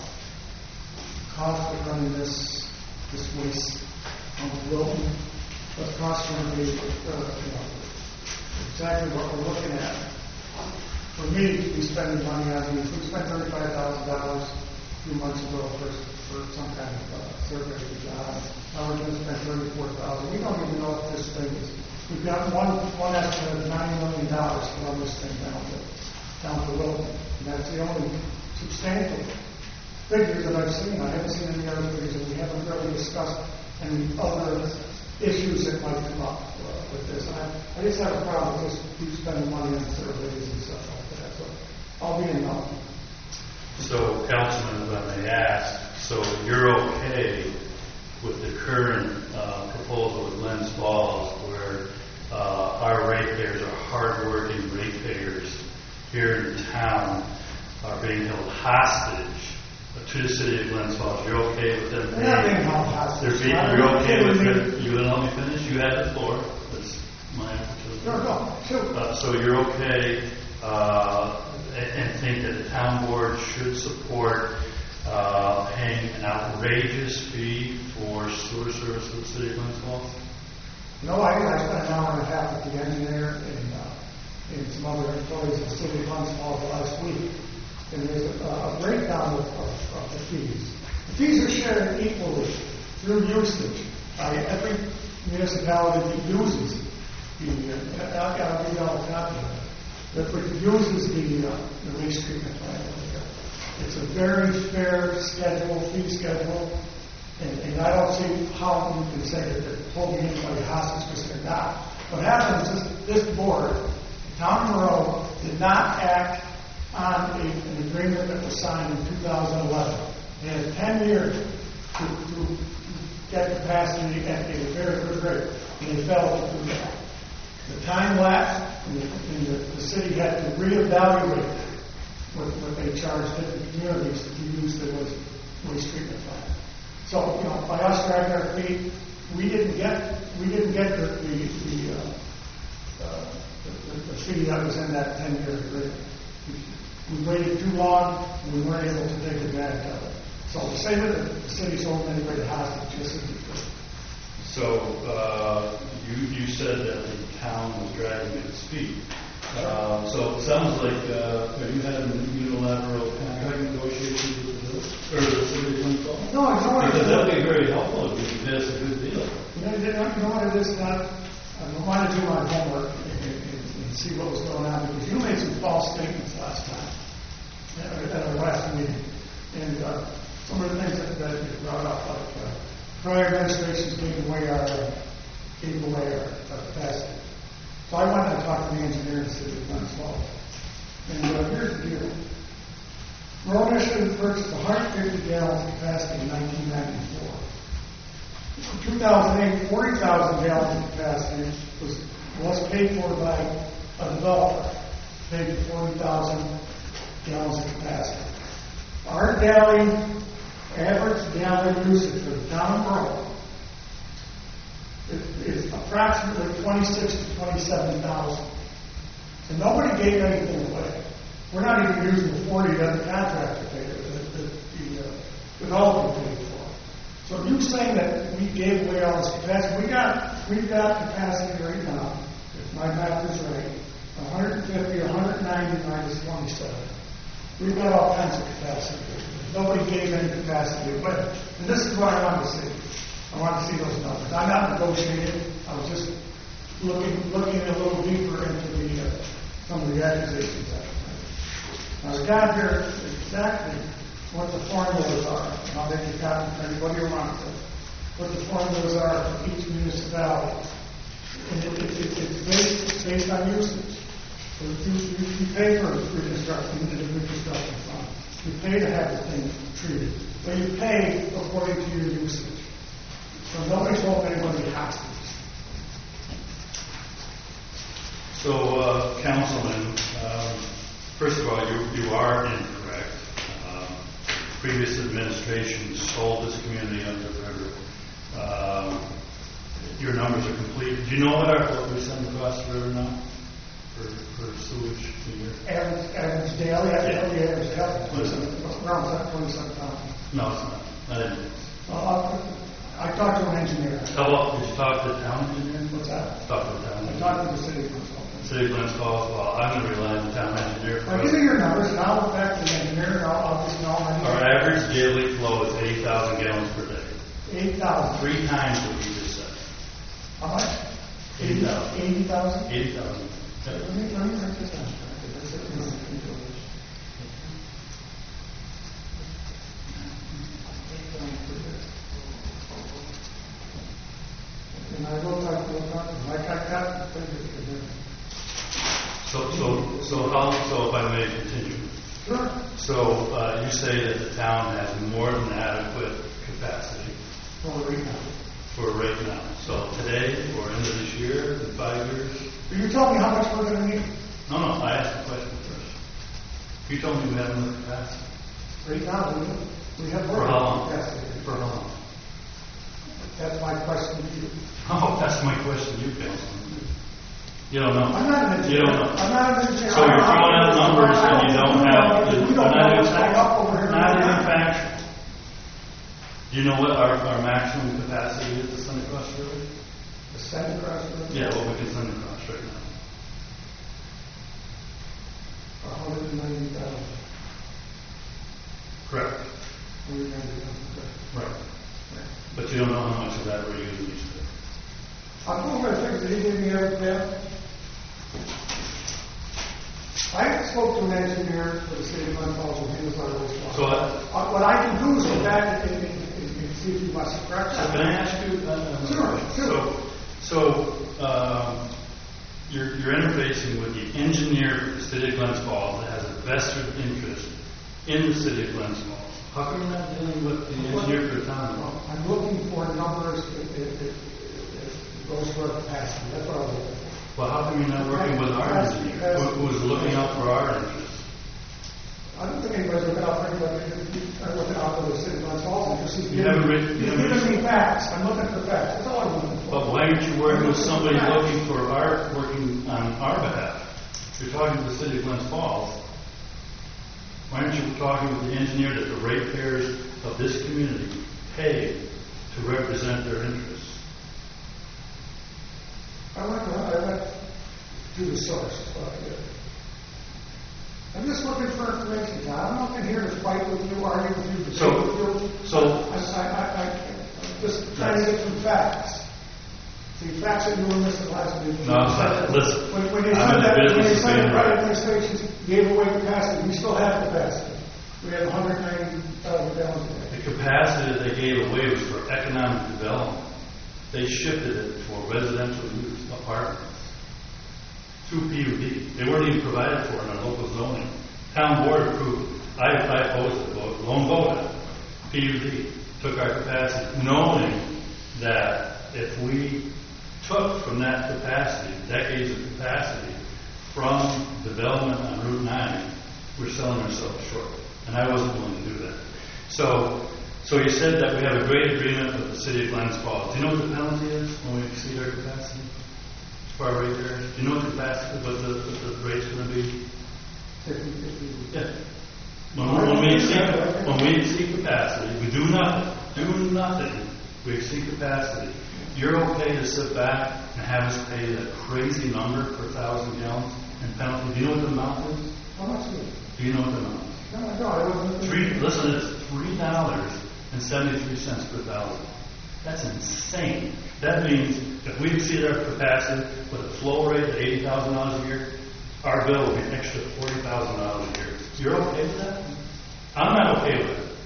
Speaker 5: cost of running this, this waste on the Wilton, what cost going to be, uh, you know, exactly what we're looking at. For me, to be spending money on these, we spent thirty-five thousand dollars a few months ago for, for some kind of uh, survey job. Now we're going to spend thirty-four thousand dollars. We don't even know if this thing is, we've got one, one estimate of nine million dollars to run this thing down to, down to Wilton. And that's the only substantial figures that I've seen. I haven't seen any other figures, and we haven't really discussed any other issues that might come up uh, with this. And I, I just have a problem with just keep spending money on surveys and stuff like that. So I'll be in love.
Speaker 2: So, Councilman, if I may ask, so you're okay with the current uh, proposal with Glens Falls, where uh, our ratepayers, our hardworking ratepayers here in town, are being held hostage to the city of Glens Falls? You're okay with them?
Speaker 5: They're not being held hostage.
Speaker 2: They're being, you're okay with it? You gonna let me finish? You have the floor. That's my opportunity.
Speaker 5: Sure, no, sure.
Speaker 2: Uh, so you're okay uh, and, and think that the town board should support uh, paying an outrageous fee for sewer service in the city of Glens Falls?
Speaker 5: No, I, I spent an hour and a half with the engineer and, uh, and some other employees of the city of Glens Falls last week. And there's a, a breakdown of, of, of the fees. The fees are shared equally through usage by every municipality that uses the, uh, I'll, I'll give you all a copy of it, that that uses the, uh, the waste treatment plant. It's a very fair schedule, fee schedule, and, and I don't see how you can say that they're holding anybody hostage because they're not. What happens is this board, the town of Monroe, did not act on a, an agreement that was signed in two thousand eleven. They had ten years to, to get capacity at a very good rate, and they failed to do that. The time lapsed, and the, and the, the city had to reevaluate what, what they charged different communities to use the waste, waste treatment plant. So, you know, by us dragging our feet, we didn't get we didn't get the the the, uh, uh, the, the, the fee that was in that ten year agreement. We waited too long, and we weren't able to take advantage of it. So to say that the city's holding anybody hostage just isn't true.
Speaker 2: So uh, you you said that the town was dragging its feet. Uh, so it sounds like uh, have you had a unilateral contract negotiation with the or the city of Glens Falls?
Speaker 5: No, I know what
Speaker 2: Because
Speaker 5: it
Speaker 2: that would
Speaker 5: is.
Speaker 2: be very helpful if you could get us a good deal.
Speaker 5: You know, you know, you know what it is? Not, I wanted to do my homework and, and, and see what was going on because you made some false statements last time at our, at our last meeting, and uh, some of the things that, that you brought up, like uh, prior administrations gave away our gave away our, our capacity. So I wanted to talk to the engineer in the city of Glens Falls. And uh, here's the deal. Monroe, Michigan purchased one hundred fifty gallons of capacity in nineteen ninety-four. In two thousand eight, forty thousand gallons of capacity was, was paid for by a developer, paid for forty thousand gallons of capacity. Our daily, average daily usage for the town of Monroe is approximately twenty-six to twenty-seven thousand. And nobody gave anything away. We're not even using the forty that the contractor paid, that the, the uh, developer paid for. So you saying that we gave away all this capacity, we got we've got capacity right now, if my math is right, one hundred fifty, one hundred ninety minus twenty-seven. We've got all kinds of capacity. Nobody gave any capacity away. And this is what I want to see. I want to see those numbers. I'm not negotiating. I was just looking looking a little deeper into the uh, some of the accusations that were made. Now, I got here exactly what the formulas are. And I'll make a copy for anybody who wants it.
Speaker 7: what the formulas are for each municipality. And it, it, it, it's based, it's based on usage. So you, you, you pay for reconstruction in the reconstruction fund. You pay to have the thing treated. But you pay according to your usage. So nobody told anybody hostage.
Speaker 2: So, uh, Councilman, um, first of all, you, you are incorrect. Um, previous administration sold this community up the river. Um, your numbers are complete. Do you know what our what we send across the river now for, for sewage a year?
Speaker 7: Average, average daily, I
Speaker 2: Yeah.
Speaker 7: think the average daily,
Speaker 2: What is it?
Speaker 7: around twenty-seven thousand.
Speaker 2: No, it's not. Not in
Speaker 7: Uh, I talked to an engineer.
Speaker 2: How about, did you talk to the town engineer?
Speaker 7: What's that?
Speaker 2: Talk to the town
Speaker 7: I
Speaker 2: engineer.
Speaker 7: talked to the city consultant.
Speaker 2: City of Glens Falls, well, I'm going to rely on the town engineer for
Speaker 7: I'll give you your numbers, and I'll look back to the engineer, and I'll, I'll just know how
Speaker 2: our
Speaker 7: many.
Speaker 2: average daily flow is eighty thousand gallons per day.
Speaker 7: Eight thousand.
Speaker 2: Three times what you just said.
Speaker 7: How much?
Speaker 2: Eighty thousand.
Speaker 7: Eighty thousand?
Speaker 2: Eighty thousand.
Speaker 7: Let me, let me write this down. That's it. And I looked up, looked up, like I got the figures.
Speaker 2: So, so, so how, so if I may continue.
Speaker 7: Sure.
Speaker 2: So, uh, you say that the town has more than adequate capacity
Speaker 7: Well, right now.
Speaker 2: for right now. So today, or end of this year, in five years?
Speaker 7: You tell me how much we're gonna need.
Speaker 2: No, no, I asked the question first. You told me we have enough capacity.
Speaker 7: Right now, we, we have.
Speaker 2: For how long?
Speaker 7: Yes.
Speaker 2: For how long?
Speaker 7: That's my question to you.
Speaker 2: Oh, that's my question to you, Councilman. You don't know.
Speaker 7: I'm not an engineer.
Speaker 2: You don't know.
Speaker 7: I'm not an engineer.
Speaker 2: So you're throwing out numbers and you don't have,
Speaker 7: We
Speaker 2: the-
Speaker 7: don't
Speaker 2: not
Speaker 7: know
Speaker 2: even
Speaker 7: what's going up over here.
Speaker 2: factual. Not even factual. Do you know what our, our maximum capacity is to send across the river?
Speaker 7: The Senate President.
Speaker 2: Yeah, what we can send across right now.
Speaker 7: A hundred and ninety thousand.
Speaker 2: Correct.
Speaker 7: Hundred and ninety thousand.
Speaker 2: Right. But you don't know how much of that we're using each day.
Speaker 7: I'm going to figure, did he give me everything? I spoke to an engineer for the city of Glens Falls, and he was on wastewater.
Speaker 2: So, uh,
Speaker 7: Uh, What I can do is go back and, and, and, and see if you must have corrected.
Speaker 2: so can I ask you? uh, uh,
Speaker 7: Sure, sure.
Speaker 2: So, so, um, you're, you're interfacing with the engineer for the city of Glens Falls that has a vested interest in the city of Glens Falls. How come you're not dealing with the engineer for the town?
Speaker 7: Well, I'm looking for numbers that, that, that, that goes for capacity. That's what I'm looking for.
Speaker 2: Well, how come you're not working with our
Speaker 7: Because-
Speaker 2: engineer,
Speaker 7: because-
Speaker 2: who- who's looking out for our interests?
Speaker 7: I don't think anybody's looking out for anybody. I'm looking out for the city of Glens Falls. Just he's
Speaker 2: You
Speaker 7: giving-
Speaker 2: haven't written- you
Speaker 7: he's
Speaker 2: haven't
Speaker 7: giving me
Speaker 2: written-
Speaker 7: facts. I'm looking for facts. That's all I'm looking for.
Speaker 2: But why aren't you working with somebody looking for our, working on our behalf? You're talking to the city of Glens Falls. Why aren't you talking with the engineer that the ratepayers of this community pay to represent their interests?
Speaker 7: I went, to- I went to the source. That's what I did. I'm just looking for information, John. I'm not here to fight with you, argue with you, debate
Speaker 2: So-
Speaker 7: with you.
Speaker 2: so-
Speaker 7: I, I, I, I'm just trying to get some facts. See, facts that you were missing last week.
Speaker 2: No, but listen,
Speaker 7: When, when you
Speaker 2: I'm
Speaker 7: said
Speaker 2: in the
Speaker 7: that, when
Speaker 2: business
Speaker 7: you
Speaker 2: of
Speaker 7: said
Speaker 2: being
Speaker 7: the
Speaker 2: right.
Speaker 7: right administration gave away capacity, we still have capacity. We have one hundred ninety thousand gallons a day.
Speaker 2: The capacity that they gave away was for economic development. They shifted it for residential use, apartments, through P U D. They weren't even provided for in our local zoning. Town board approved. I, I opposed the vote, lone vote. P U D took our capacity, knowing that if we took from that capacity, decades of capacity, from development on Route nine, we're selling ourselves short. And I wasn't willing to do that. So, so you said that we have a great agreement with the city of Glens Falls. Do you know what the penalty is when we exceed our capacity? For our rate there? Do you know what the capacity, what the, what the rate's going to be?
Speaker 7: Fifty, fifty.
Speaker 2: Yeah. When, when we exceed, when we exceed capacity, we do nothing, do nothing, we exceed capacity. You're okay to sit back and have us pay that crazy number per thousand gallons and penalty? Do you know what the amount is?
Speaker 7: How much is it?
Speaker 2: Do you know what the amount is?
Speaker 7: No, no, I wasn't.
Speaker 2: Three, listen, it's three dollars and seventy-three cents per thousand. That's insane. That means if we exceed our capacity with a flow rate of eighty thousand dollars a year, our bill will be an extra forty thousand dollars a year. You're okay with that? I'm not okay with it.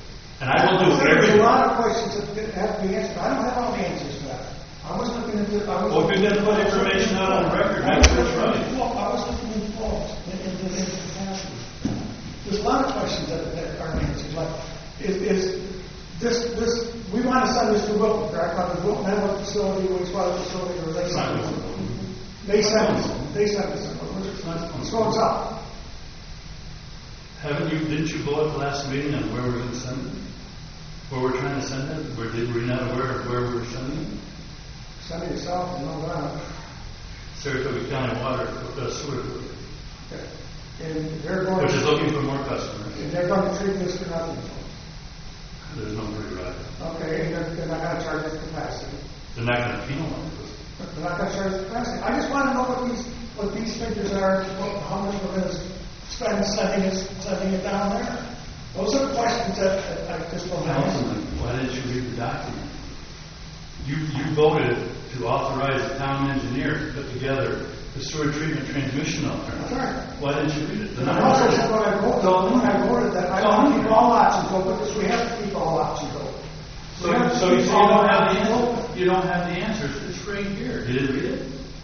Speaker 2: And I will do
Speaker 7: There's a
Speaker 2: everything.
Speaker 7: lot of questions that have to be answered. I don't have all the answers to that. I was looking into, I was.
Speaker 2: Well, if you're gonna put information out on the record, make sure it's right.
Speaker 7: I was looking in flaws in, in, in, in capacity. There's a lot of questions that, that aren't answered, like, is, is this, this, we want to send this to Wilton, correct? On the Wilton Network Facility, wastewater facility, or they send it? They send it, they send it, it's going south.
Speaker 2: Haven't you, didn't you go at the last meeting on where we're gonna send it? Where we're trying to send it? Were, did, were you not aware of where we were sending it?
Speaker 7: Send it south and all that.
Speaker 2: Saratoga County Water, uh, Sewer,
Speaker 7: Okay. And they're going,
Speaker 2: which is looking for more customers.
Speaker 7: and they're going to treat this for nothing.
Speaker 2: There's no free ride.
Speaker 7: Okay, and they're, they're not going to charge us capacity.
Speaker 2: They're not gonna penalize us.
Speaker 7: They're not going to charge us capacity. I just want to know what these, what these figures are, what, how much we're going to spend sending it, sending it down there. Those are the questions that, that I just don't have.
Speaker 2: Councilman, why didn't you read the document? You, you voted to authorize the town engineer to put together the sewer treatment transmission alternative.
Speaker 7: That's right.
Speaker 2: Why didn't you read it?
Speaker 7: And I also said when I voted, when I voted that I want to keep all options open, because we have to keep all options open.
Speaker 2: So,
Speaker 7: We have to
Speaker 2: so you
Speaker 7: keep
Speaker 2: say you
Speaker 7: all
Speaker 2: don't have the
Speaker 7: options
Speaker 2: answer.
Speaker 7: open.
Speaker 2: You don't have the answers. It's right here. You didn't read it?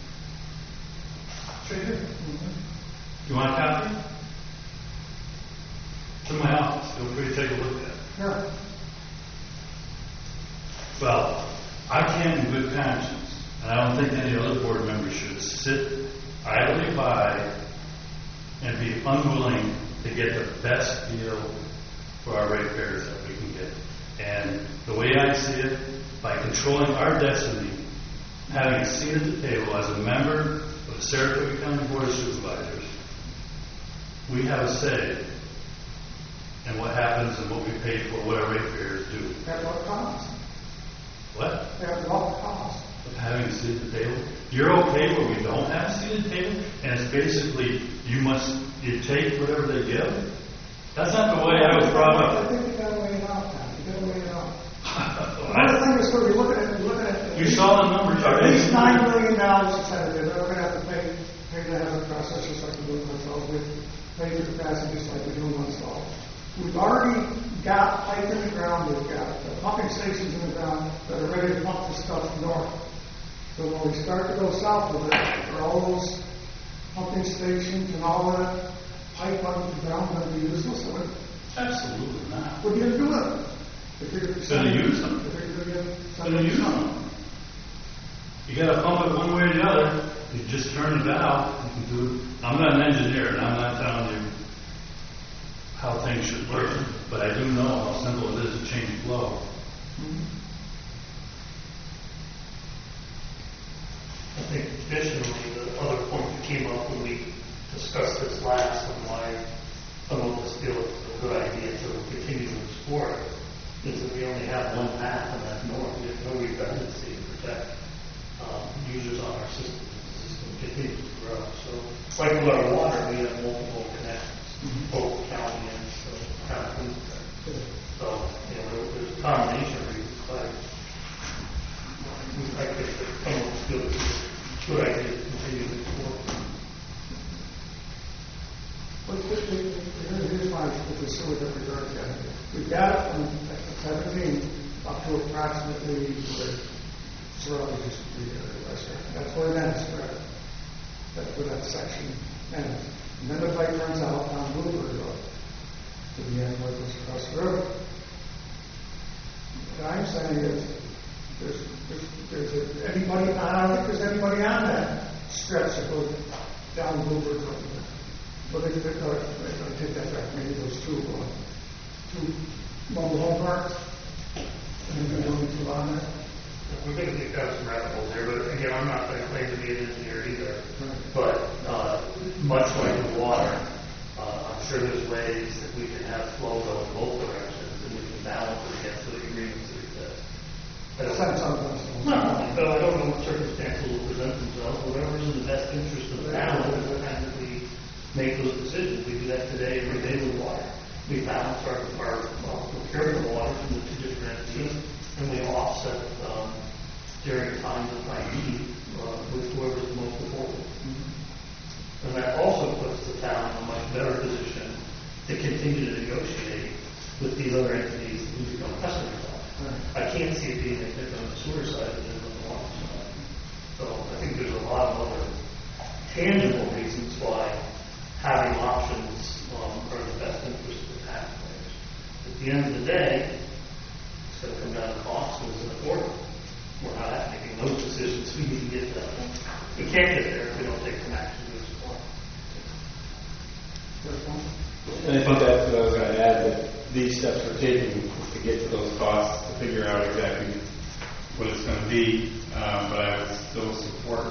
Speaker 2: It's right here. You want a copy? It's in my office. Feel free to take a look at it.
Speaker 7: Sure.
Speaker 2: Well, I can't in good conscience, and I don't think any other board member should sit idly by and be unwilling to get the best deal for our ratepayers that we can get. And the way I see it, by controlling our destiny, having a seat at the table as a member of the Saratoga County Board of Supervisors, we have a say in what happens and what we pay for, what our ratepayers do.
Speaker 7: At what cost?
Speaker 2: What?
Speaker 7: At what cost?
Speaker 2: Of having a seat at the table. You're okay where we don't have a seat at the table, and it's basically you must you take whatever they give. That's not the way I was brought
Speaker 7: I
Speaker 2: up.
Speaker 7: think you got to weigh it out, Tom. You got to weigh it out.
Speaker 2: I-
Speaker 7: Another thing is, we're looking at, we're looking at.
Speaker 2: You saw the numbers.
Speaker 7: At least nine million dollars to send it there. We're going to have to pay, pay to have a process just like we do it ourselves. We pay for capacity just like we do in ourselves. We've already got pipe in the ground. We've got the pumping stations in the ground that are ready to pump the stuff north. So when we start to go south with it, are all those pumping stations and all that pipe under the ground going to be useless? Or what,
Speaker 2: Absolutely not.
Speaker 7: what are you going to do with it? If you're
Speaker 2: Gonna use them.
Speaker 7: If you're going to
Speaker 2: Gonna use them. You got to pump it one way or the other. You just turn the valve. You can do it. I'm not an engineer, and I'm not telling you how things should work, but I do know how simple it is to change flow.
Speaker 6: I think additionally, the other point that came up when we discussed this last and why some of us feel it's a good idea to continue to explore it, is that we only have one path, and that's north. We have no redundancy to protect um, users on our system. The system continues to grow. So, like with our water, we have multiple connections, both county and so, town of Queensbury. So, you know, there, there's a combination of reasons why I think that some of us feel it's a good idea to continue to explore.
Speaker 7: But th- th- th- here's my concern with regard to that. We've got it from seventeen up to approximately where Sorrel used to be there, restaurant. That's where it ends, correct? That's where that section ends. And then the pipe runs out on Bluebird Road to the end where it goes across the road. What I'm saying is, there's, there's, there's a, anybody, I don't think there's anybody on that stretch that goes down Bluebird Road. But they, they, uh, I take that back, maybe those two, uh, two mobile home parks. And then only two on there.
Speaker 6: We're going to get down some rabbit holes here, but again, I'm not going to claim to be an engineer either.
Speaker 7: Right.
Speaker 6: But uh, much like the water, uh, I'm sure there's ways that we can have flow go in both directions, and we can balance it against the agreements that exist.
Speaker 7: That's not something else.
Speaker 6: No, but I don't know what circumstances will present themselves. Whatever's in the best interest of the town is the time that we make those decisions. We do that today every day with water. We balance our, our well, procurement of water from the two different entities, and we offset um, during times of high need uh, with whoever's the most affordable. Mm-hmm. And that also puts the town in a much better position to continue to negotiate with these other entities you become customers of. I can't see it being a hit on the sewer side and then on the water side. So I think there's a lot of other tangible reasons why having options um, are in the best interest of the taxpayers. At the end of the day, it's going to come down to cost and it's an affordable. We're not making those decisions. We need to get there. We can't get there if we don't take some action to explore.
Speaker 4: And I think that's what I was going to add, that these steps we're taking to get to those costs, to figure out exactly what it's going to be, um, but I would still support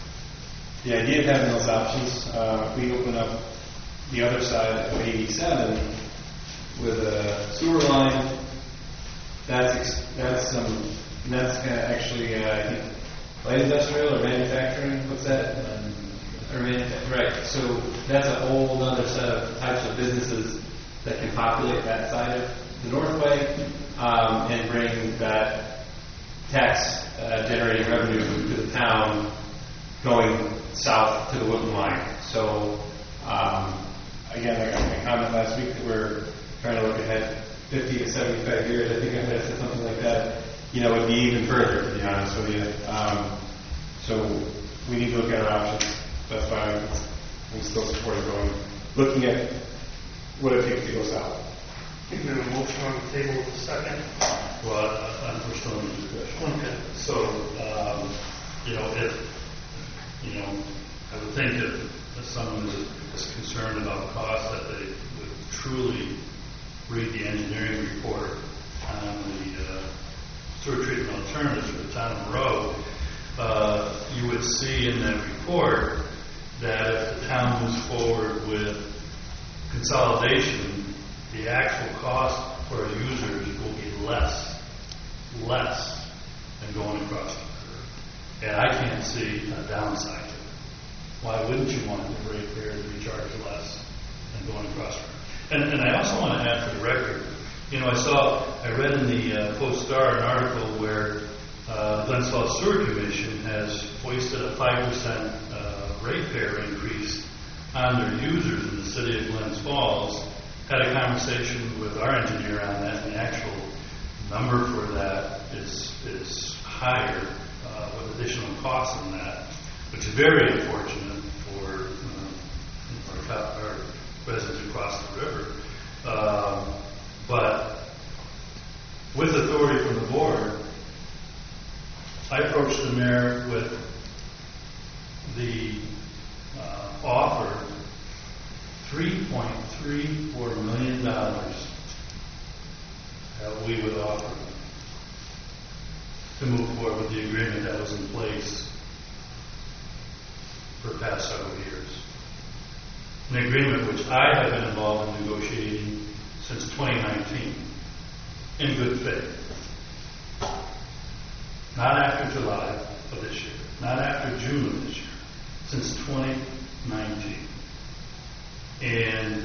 Speaker 4: the idea of having those options. Uh, if we open up the other side of eighty-seven with a sewer line, that's ex- that's some that's kind of actually uh, I think light industrial or manufacturing. What's that? Um, or manuf- right. So that's a whole other set of types of businesses that can populate that side of the Northway um, and bring that tax uh, generating revenue to the town going south to the Woodland line. So um, again, like I commented last week that we're trying to look ahead fifty to seventy-five years. I think I had said something like that. You know, it would be even further, to be honest with you. Um, so we need to look at our options. That's why we still support it going, looking at what it takes to go south.
Speaker 6: I think we have a motion on the table with a second.
Speaker 2: Well, I- I'm for still in the discussion.
Speaker 6: Okay.
Speaker 2: So, um, you know, if, you know, I would think if, if someone is, is concerned about cost, that they would truly read the engineering report on the uh, sewer treatment alternatives for the town of Monroe. Uh, you would see in that report that if the town moves forward with consolidation, the actual cost for our users will be less, less than going across the curve. And I can't see a downside to it. Why wouldn't you want the ratepayer to be charged less than going across the curve? And, and I also want to add for the record, you know, I saw, I read in the uh, Post-Star an article where uh, the Glens Falls Sewer Commission has foisted a five percent uh, ratepayer increase on their users in the city of Glens Falls. Had a conversation with our engineer on that, and the actual number for that is is higher uh, with additional costs on that, which is very unfortunate for uh, our, our residents across the river. Um, but with authority from the board, I approached the mayor with the uh, offer three point three four million dollars that we would offer to move forward with the agreement that was in place for the past several years. An agreement which I have been involved in negotiating since twenty nineteen, in good faith. Not after July of this year, not after June of this year, since twenty nineteen. And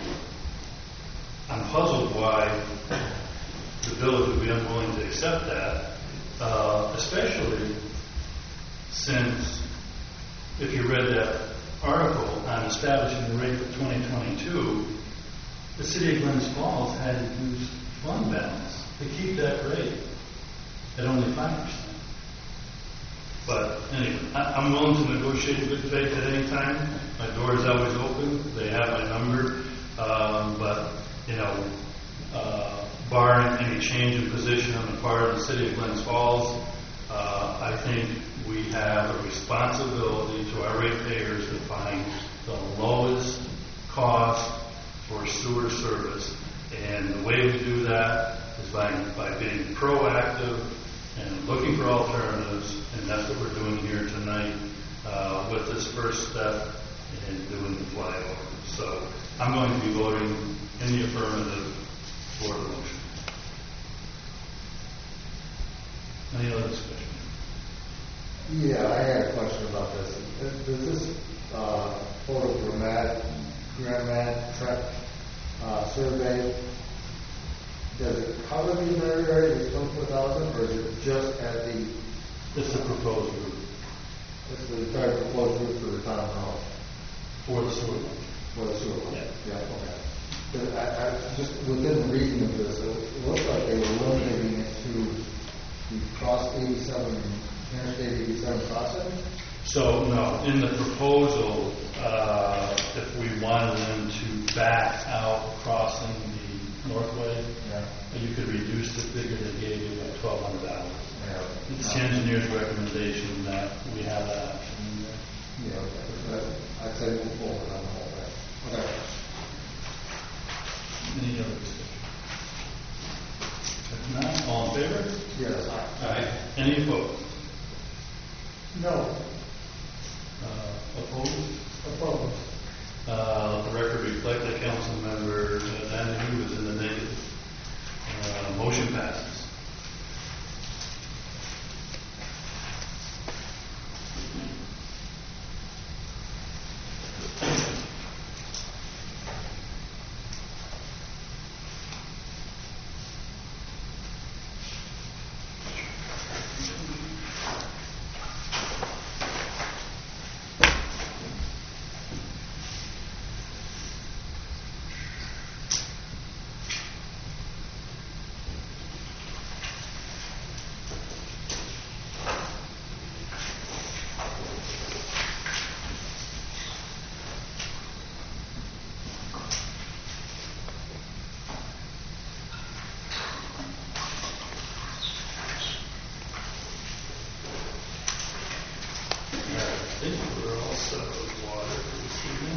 Speaker 2: I'm puzzled why the village would be unwilling to accept that, uh, especially since, if you read that article on establishing the rate for twenty twenty-two, the city of Glens Falls had to use fund balance to keep that rate at only five percent. But anyway, I, I'm willing to negotiate in good faith at any time. My door is always open. They have my number. Um, but, you know, uh, barring any change in position on the part of the city of Glens Falls, uh, I think we have a responsibility to our ratepayers to find the lowest cost for sewer service. And the way we do that is by, by being proactive and looking for alternatives, and that's what we're doing here tonight uh, with this first step in doing the flyover. So I'm going to be voting in the affirmative for the motion. Any other discussion?
Speaker 5: Yeah, I had a question about this. Does this uh, photogrammatic grammatic uh, survey, does it cover the entire area, the twenty-four thousand, or is it just at the,
Speaker 2: This is the proposed route
Speaker 5: it's the entire proposed route for the town hall?
Speaker 2: for the sewer line.
Speaker 5: For the sewer line?
Speaker 2: Yeah.
Speaker 5: Yeah, okay. But I, I, just within the reading of this, it looks like they were limiting it to the cross eighty-seven, Interstate eighty-seven crossing.
Speaker 2: So, no, in the proposal, uh, if we wanted them to back out crossing the Northway,
Speaker 5: Yeah.
Speaker 2: you could reduce the figure they gave you by twelve hundred dollars.
Speaker 5: Yeah.
Speaker 2: It's the engineer's recommendation that we have that option in there.
Speaker 5: Yeah, okay. But I'd say move forward on the whole thing. Okay.
Speaker 2: Any other discussion? If not, all in favor?
Speaker 5: Yes.
Speaker 2: Aye. Any opposed?
Speaker 7: No,
Speaker 2: Uh, Opposed?
Speaker 7: opposed.
Speaker 2: Uh, Let the record reflect that council member uh, Donahue was in the negative. Uh, Motion passes. I think we're all set with water for this evening.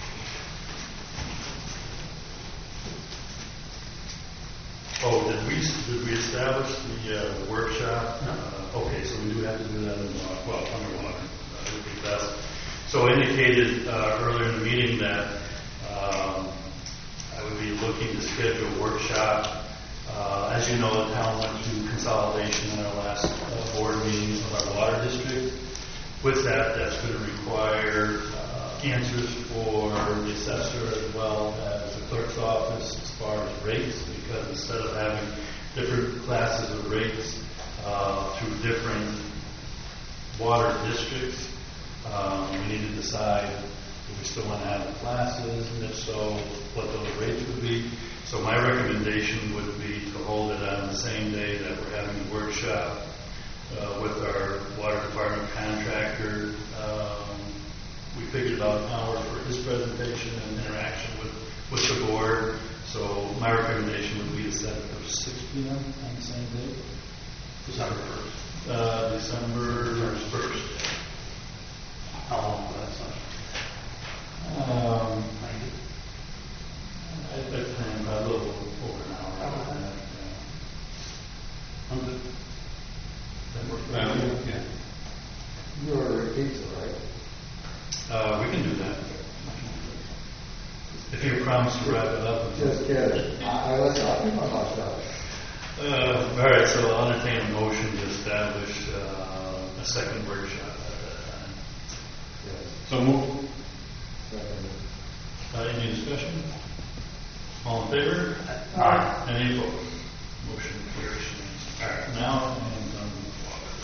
Speaker 2: Oh, did we, did we establish the uh, workshop? Uh, okay, so we do have to do that in water, well, underwater, that would be best. So I indicated uh, earlier in the meeting that um, I would be looking to schedule a workshop. Uh, as you know, the town went through consolidation in our last uh, board meeting of our water district. With that, that's going to require uh, answers for the assessor as well as the clerk's office as far as rates, because instead of having different classes of rates uh, through different water districts, um, we need to decide if we still want to have the classes, and if so, what those rates would be. So my recommendation would be to hold it on the same day that we're having the workshop uh, with our water department contractor. Um, we figured out an hour for his presentation and interaction with, with the board. So my recommendation would be to set it for six p.m. on the same day. December first. Uh, December first. How long will that session? Um, I, I plan about a little over an hour. After that. Yeah. I'm good. That work for you? Yeah.
Speaker 5: You ordered pizza, right?
Speaker 2: Uh, we can do that. If you promise to wrap it up.
Speaker 5: Just kidding. I, I listen, I'll keep my mouth shut.
Speaker 2: Uh, all right, so I'll entertain a motion to establish uh, a second workshop at that time.
Speaker 5: Yes.
Speaker 2: So move.
Speaker 5: Second.
Speaker 2: Uh, any discussion? All in favor?
Speaker 6: Aye.
Speaker 2: Any opposed? Motion carries. All right, now I'm done with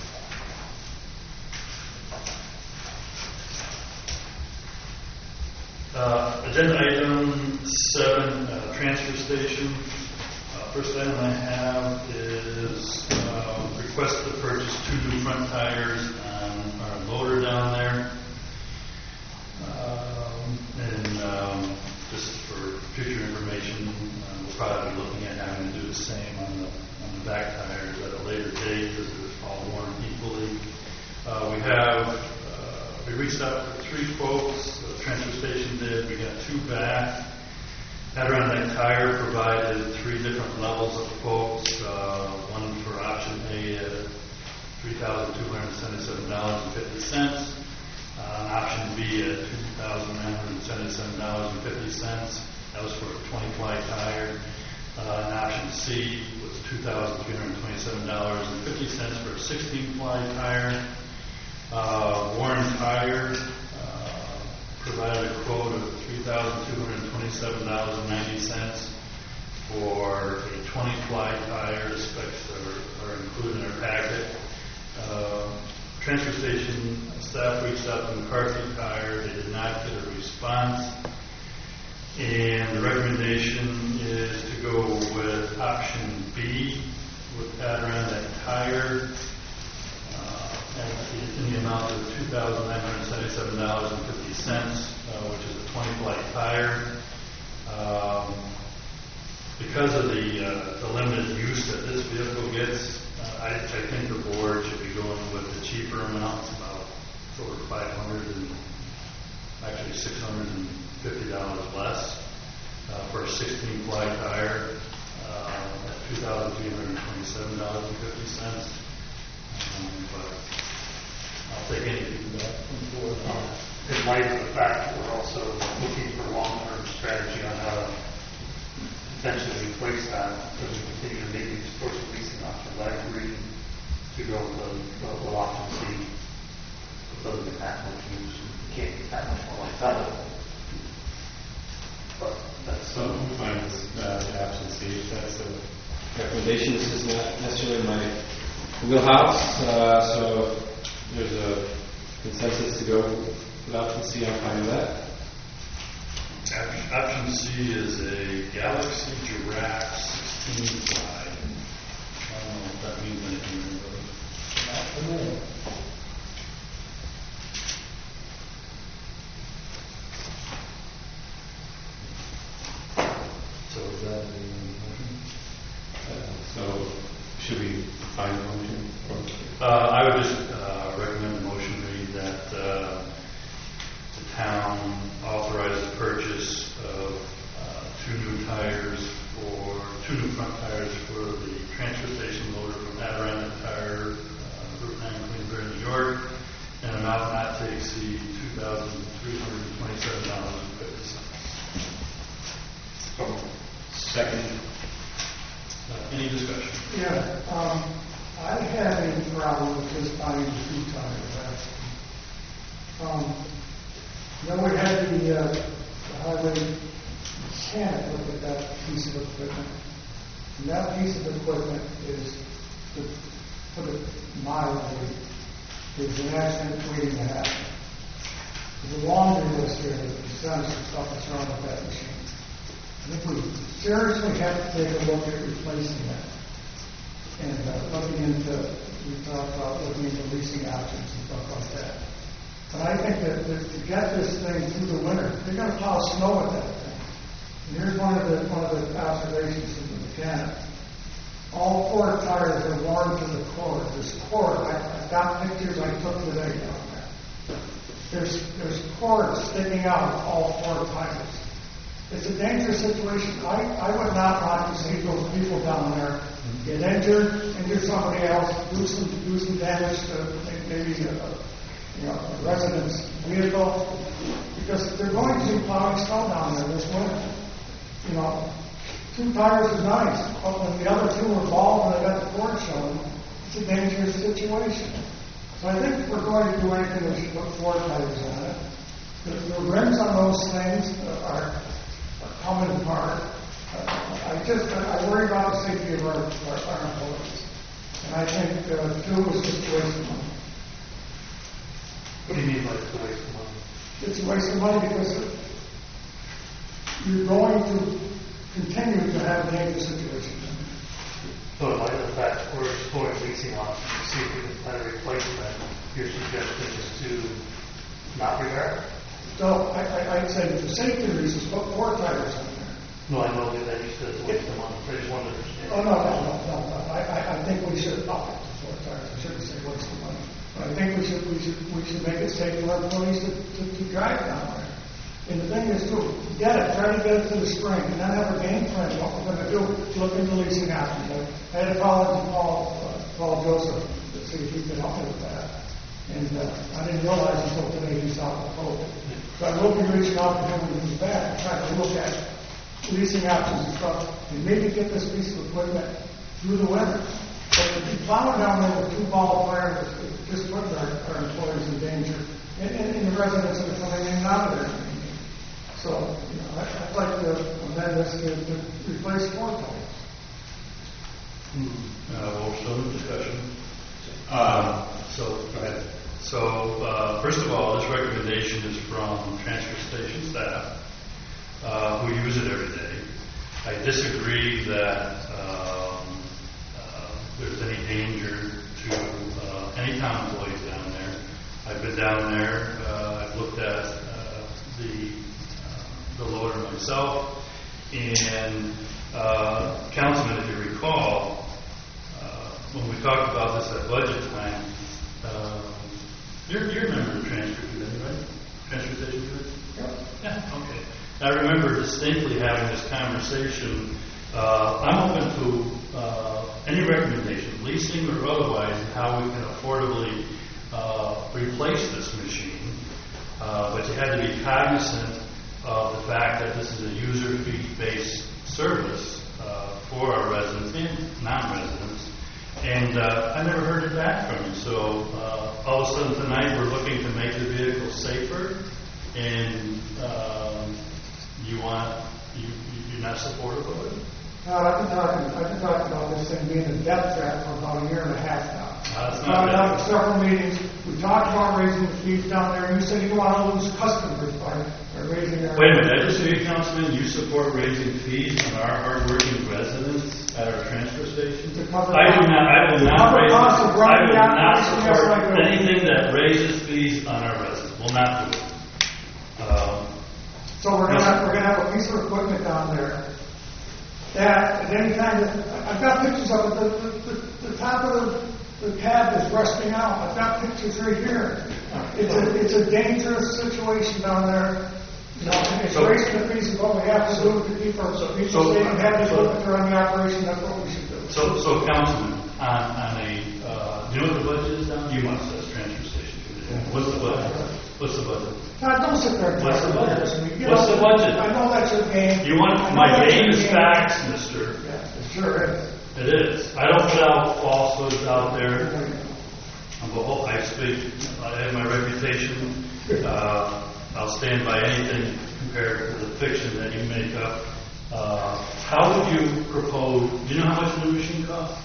Speaker 2: water. Uh, agenda item seven, uh, transfer station. Uh, first item I have is uh, request to purchase two new front tires on our loader down there. Um, and um, just for future information, uh, we'll probably be looking at having to do the same on the, on the back tires at a later date because they're all worn equally. Uh, we have, uh, we reached out for three quotes. The transfer station did. We got two back. Adirondack Tire provided three different levels of quotes. Uh, one for option A at three thousand two hundred seventy-seven dollars and fifty cents. Uh, option B at two thousand nine hundred seventy-seven dollars and fifty cents. That was for a twenty ply tire. Uh, and option C was two thousand three hundred twenty-seven dollars and fifty cents for a sixteen ply tire. Uh, Warren Tire uh, provided a quote of three thousand two hundred twenty-seven dollars and ninety cents for a twenty ply tire. The specs are, are included in our packet. Uh, transfer station staff reached out to McCarthy Tire. They did not get a response. And the recommendation is to go with option B with Adirondack Tire uh, and in the amount of two thousand nine hundred seventy-seven dollars and fifty cents, uh, which is a twenty ply tire. Um, because of the, uh, the limited use that this vehicle gets, uh, I, I think the board should be going with the cheaper amounts, about over five hundred and actually six hundred fifty dollars less uh, for a sixteen ply tire uh, at two thousand three hundred twenty-seven dollars and fifty cents. Um, but I'll take any feedback from the board.
Speaker 6: In light of the fact that we're also looking for long-term strategy on how to potentially replace that, as we continue to make these sorts of leasing options, I agree to go with the, the, the option C. It doesn't get that much use. You can't get that much more like that. But that's
Speaker 4: So I'm fine with uh, the option C. If that's the recommendation. This is not necessarily my wheelhouse, uh, so there's a consensus to go with option C. I'm fine with that.
Speaker 2: Option, option C is a Galaxy Giraffe sixteen ply. I don't know if that means anything to anybody.
Speaker 5: Not familiar.
Speaker 2: So is that a motion?
Speaker 4: Uh, so should we find a motion? Or?
Speaker 2: Uh, I would just uh, recommend the motion read that uh, the town authorize the purchase of uh, two new tires for, two new front tires for the transfer station loader from Adirondack Tire, uh, Route nine, Queensbury, New York, and an amount not to exceed two thousand three hundred twenty-seven dollars and fifty cents.
Speaker 4: Second.
Speaker 2: Uh, any discussion?
Speaker 7: Yeah, um, I had a problem with just buying two tires, actually. Um, then we had the, uh, the highway mechanic look at that piece of equipment. And that piece of equipment is, to put it mildly, is an accident waiting to happen. There's a laundry list here that presents the stuff that's wrong with that machine. I think we seriously have to take a look at replacing that. And uh, looking into, we talked about looking into leasing options and stuff like that. But I think that, that to get this thing through the winter, they're going to plow snow with that thing. And here's one of the one of the observations of the mechanic. All four tires are worn to the core. There's cord. I, I've got pictures I took today down there. There's there's cord sticking out of all four tires. It's a dangerous situation. I, I would not want to see those people down there get injured, injure somebody else, do some do some damage to maybe a, you know, a resident's vehicle, because they're going to be plowing snow down there this winter. You know, two tires is nice, but when the other two are bald and they got the cord showing, it's a dangerous situation. So I think if we're going to do anything, we should put four tires on it. The, the rims on those things are coming apart. Uh, I just, I worry about the safety of our, our, our employees. And I think uh, two is just a waste of money.
Speaker 6: What do you mean by it's a waste of money?
Speaker 7: It's a waste of money because you're going to continue to have a dangerous situation.
Speaker 6: So in light of the fact that we're exploring leasing options to see if we can find a replacement, your suggestion is to not repair?
Speaker 7: So I, I, I'd say for safety reasons, put four tires on there.
Speaker 6: No, I know that you said it's a waste of money. I just wanted to understand.
Speaker 7: Oh, no, no, no, no, no. I, I, I think we should up it to four tires. I shouldn't say waste of money. But I think we should, we should, we should make it safe for our employees to, to, to drive down there. And the thing is, too, get it, try to get it to the spring, and then have a game plan what we're going to do. Look into leasing options. I had a call to Paul, uh, Paul Joseph to see if he could help me with that. And uh, I didn't realize until today he's out of COVID. So I will be reaching out to him when he comes back and try to look at leasing options and stuff, and maybe get this piece of equipment through the winter. But if you follow down there with two ball players, it's just putting our, our employees in danger, and, and, and the residents that are coming in and out of there. So, you know, I, I'd like to amend this to, to replace four tires.
Speaker 2: Uh, well, still in discussion.
Speaker 4: Um,
Speaker 2: So, go ahead. So, uh, first of all, this recommendation is from transfer station staff, uh, who use it every day. I disagree that um, uh, there's any danger to uh, any town employees down there. I've been down there. Uh, I've looked at uh, the uh, the loader myself. And uh, Councilman, if you recall, uh, when we talked about this at budget time, uh, you you remember the transfer committee, right? Transportation committee?
Speaker 5: Yep.
Speaker 2: Yeah. Okay. I remember distinctly having this conversation. Uh, I'm open to uh, any recommendation, leasing or otherwise, how we can affordably uh, replace this machine. Uh, but you had to be cognizant of the fact that this is a user fee-based service uh, for our residents and non-residents. And uh, I never heard it back from you. So uh, all of a sudden tonight we're looking to make the vehicle safer, and um, you want you you're not supportive of it.
Speaker 7: Uh, I've been talking, I've been talking about this thing being a death trap for about a year and a half now.
Speaker 2: Uh, it's
Speaker 7: We've
Speaker 2: not
Speaker 7: gone out
Speaker 2: that.
Speaker 7: to several meetings, we talked about raising the fees down there, and you said you don't want to lose customers by by raising their...
Speaker 2: Wait a minute, I just heard you, Councilman, you support raising fees on our hardworking residents at our transfer station?
Speaker 7: To cover
Speaker 2: I do not, I will
Speaker 7: to
Speaker 2: not
Speaker 7: cover
Speaker 2: raise,
Speaker 7: costs of
Speaker 2: I
Speaker 7: running
Speaker 2: will
Speaker 7: the
Speaker 2: not
Speaker 7: operation, yes,
Speaker 2: support
Speaker 7: I will.
Speaker 2: anything that raises fees on our residents. Will not do it. Um,
Speaker 7: So we're gonna, we're gonna have a piece of equipment down there that at any time, that- I've got pictures of it, the, the, the, the top of the, the cab is rusting out. I've got pictures right here. It's a, it's a dangerous situation down there. You know, and it's
Speaker 2: So-
Speaker 7: raising the fees of what we have to do to keep our, people
Speaker 2: so-
Speaker 7: safe and have the equipment to run the operation, that's what we should do.
Speaker 2: So, so Councilman, on, on a, uh, do you know what the budget is now? You must, as transfer station committee. What's the budget? What's the budget?
Speaker 7: Todd, don't sit there and
Speaker 2: What's
Speaker 7: talk
Speaker 2: the
Speaker 7: about
Speaker 2: budget?
Speaker 7: this. I mean, you
Speaker 2: What's
Speaker 7: know,
Speaker 2: the budget?
Speaker 7: I know that's your game.
Speaker 2: You want,
Speaker 7: I know
Speaker 2: my
Speaker 7: that's
Speaker 2: game
Speaker 7: your
Speaker 2: is facts, mister.
Speaker 7: Yeah, it sure is.
Speaker 2: It is. I don't put out falsehoods out there. I'm a whole, I speak, I have my reputation. Uh, I'll stand by anything compared to the fiction that you make up. Uh, how would you propose, do you know how much the new machine costs?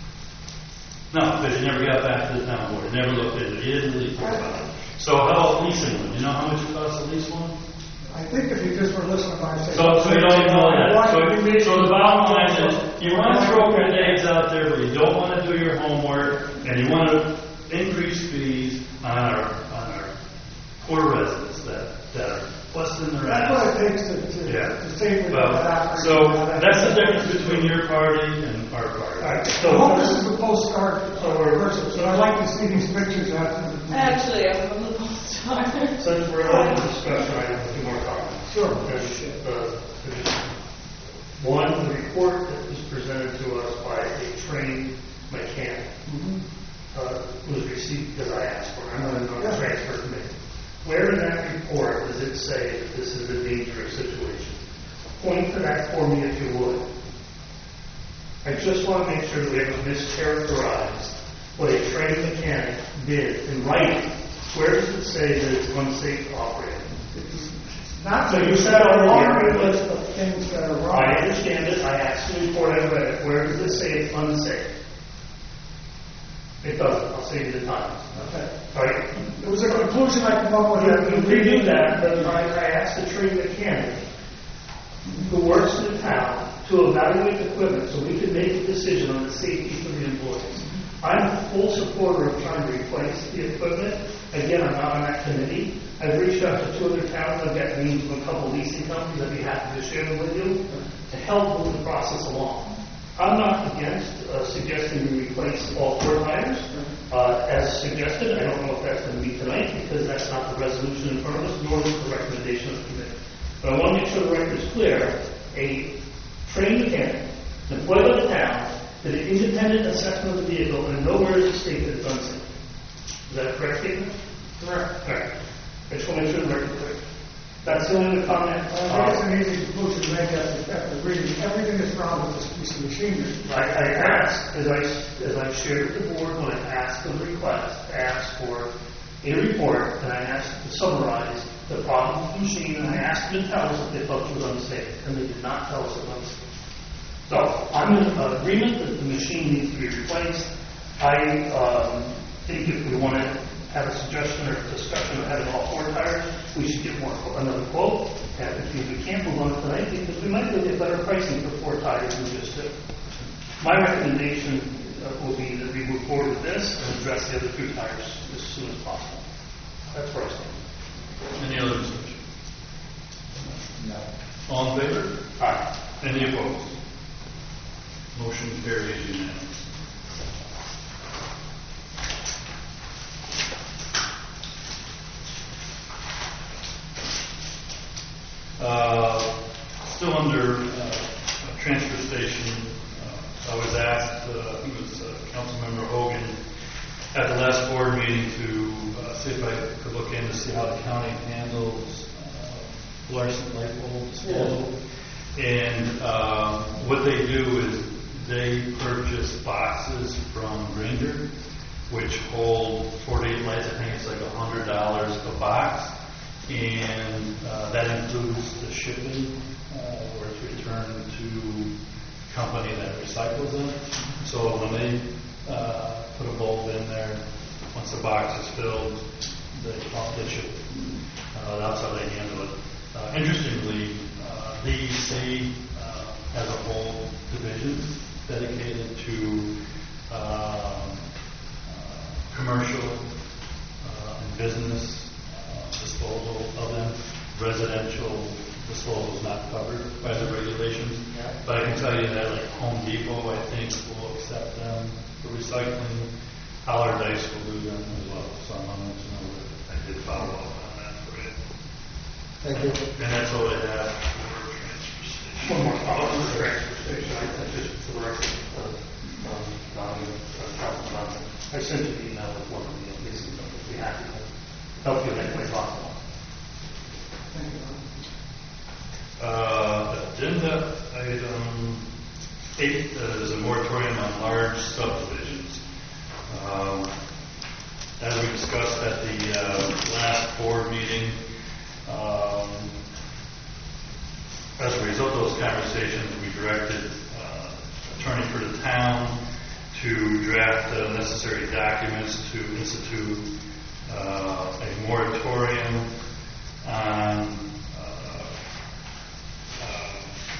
Speaker 2: No, because you never got back to the town board. You never looked into it. You didn't lease it. So how about leasing one? Do you know how much it costs to lease one?
Speaker 7: I think if you just were listening to my say.
Speaker 2: So, so you don't even know that. So,
Speaker 7: Why-
Speaker 2: so the bottom line is, you want to throw grenades out there, but you don't want to do your homework, and you want to increase fees on our, on our poor residents that, that are busting their
Speaker 7: That's what
Speaker 2: ass.
Speaker 7: it takes to, to,
Speaker 2: Yeah.
Speaker 7: to save
Speaker 2: Well,
Speaker 7: that operation.
Speaker 2: so that's the difference between your party and our party.
Speaker 6: All right,
Speaker 7: I hope this
Speaker 6: so,
Speaker 7: is the postcard or versus, but I'd like to see these pictures after. the-
Speaker 3: Actually, I'm from the post office.
Speaker 6: since we're on the discussion, I have a few more comments.
Speaker 7: Sure.
Speaker 6: There's, uh, there's one, the report that was presented to us by a trained mechanic uh, was received because I asked for it. I'm not going to
Speaker 7: Yeah.
Speaker 6: transfer committee. Where in that report does it say that this is a dangerous situation? Point to that for me if you would. I just want to make sure that we haven't mischaracterized what a trained mechanic did in writing. Where does it say that it's unsafe to operate?
Speaker 7: Not
Speaker 6: So
Speaker 7: to
Speaker 6: you
Speaker 7: you
Speaker 6: said
Speaker 7: said a
Speaker 6: earlier-
Speaker 7: laundry list of things that are
Speaker 6: I
Speaker 7: wrong.
Speaker 6: understand it, I asked the report, I read it, where does it say it's unsafe? It doesn't, I'll save you the time.
Speaker 7: Okay.
Speaker 6: All right?
Speaker 7: It was a conclusion I come up with.
Speaker 6: You you can do that, but I, I asked the trained mechanic who works in the town to evaluate the equipment so we can make a decision on the safety for the employees. I'm a full supporter of trying to replace the equipment. Again, I'm not on that committee. I've reached out to two other towns. I've got names of a couple leasing companies. I'd be happy to share them with you to help move the process along. I'm not against uh, suggesting we replace all four tires uh, as suggested. I don't know if that's going to be tonight because that's not the resolution in front of us, nor is the recommendation of the committee. But I want to make sure the record is clear. A trained mechanic employed by the town did an independent assessment of the vehicle and nowhere is it stated that it's unsafe. Is that a correct statement?
Speaker 7: Correct.
Speaker 6: All right. I just want to make sure the record is clear. That's the only comment.
Speaker 7: I think it's an easy conclusion to make after, after reading everything that's wrong with this piece of machinery.
Speaker 6: I, I asked, as I, as I shared with the board when I asked the request, I asked for a report, and I asked to summarize the problem with the machine, and I asked them to tell us if they thought it was unsafe, and they did not tell us it was unsafe. So, I'm in agreement that the machine needs to be replaced. I um, think if we want to have a suggestion or discussion of having all four tires, we should get more, another quote. And if we can't move on tonight, because we might be able to get better pricing for four tires than just two. My recommendation uh, will be that we move forward with this and address the other two tires as soon as possible. That's where I stand.
Speaker 2: Any other discussion?
Speaker 5: No.
Speaker 2: All in favor?
Speaker 6: Aye.
Speaker 2: Any opposed? Motion carries unanimously. Uh, still under uh, transfer station, uh, I was asked, uh, I think it was uh, Councilmember Hogan, at the last board meeting to uh, see if I could look in to see how the county handles uh, fluorescent light bulb disposal. And um, what they do is they purchase boxes from Grainger, which hold forty-eight lights. I think it's like one hundred dollars a box. And uh, that includes the shipping, uh, where it's returned to the company that recycles them. So when they uh, put a bulb in there, once the box is filled, they, they ship it. Uh, that's how they handle it. Uh, interestingly, uh, D E C uh, has a whole division dedicated to uh, uh, commercial uh, and business disposal of them. Residential disposal is not covered by the regulations.
Speaker 5: Yeah.
Speaker 2: But I can tell you that like Home Depot, I think, will accept them for recycling. Allardyce will do them as well. So I'm going to know that I did follow up on that for you.
Speaker 5: Thank you.
Speaker 2: And that's all I have for transfer station.
Speaker 6: One more follow-up on the transfer station. I I just, for the record, uh, um, Donnie, uh, Councilman Johnson, I sent you an email with one of the leasing companies we have to help you in any way possible.
Speaker 2: Uh, agenda item eight uh, is a moratorium on large subdivisions. Um, as we discussed at the uh, last board meeting, um, as a result of those conversations, we directed uh, attorney for the town to draft the necessary documents to institute uh, a moratorium on uh, uh,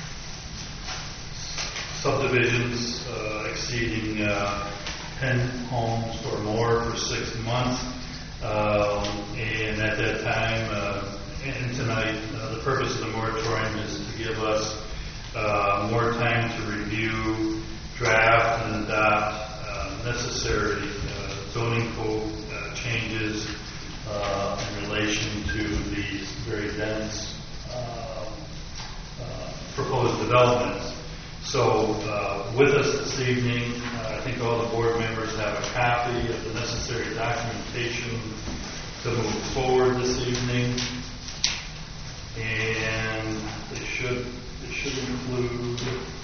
Speaker 2: subdivisions uh, exceeding uh, ten homes or more for six months. Um, and at that time, uh, and tonight, uh, the purpose of the moratorium is to give us uh, more time to review, draft, and adopt uh, necessary uh, zoning code uh, changes uh, in relation to these very dense uh, uh, proposed developments. So uh, with us this evening, uh, I think all the board members have a copy of the necessary documentation to move forward this evening. And they should, they should include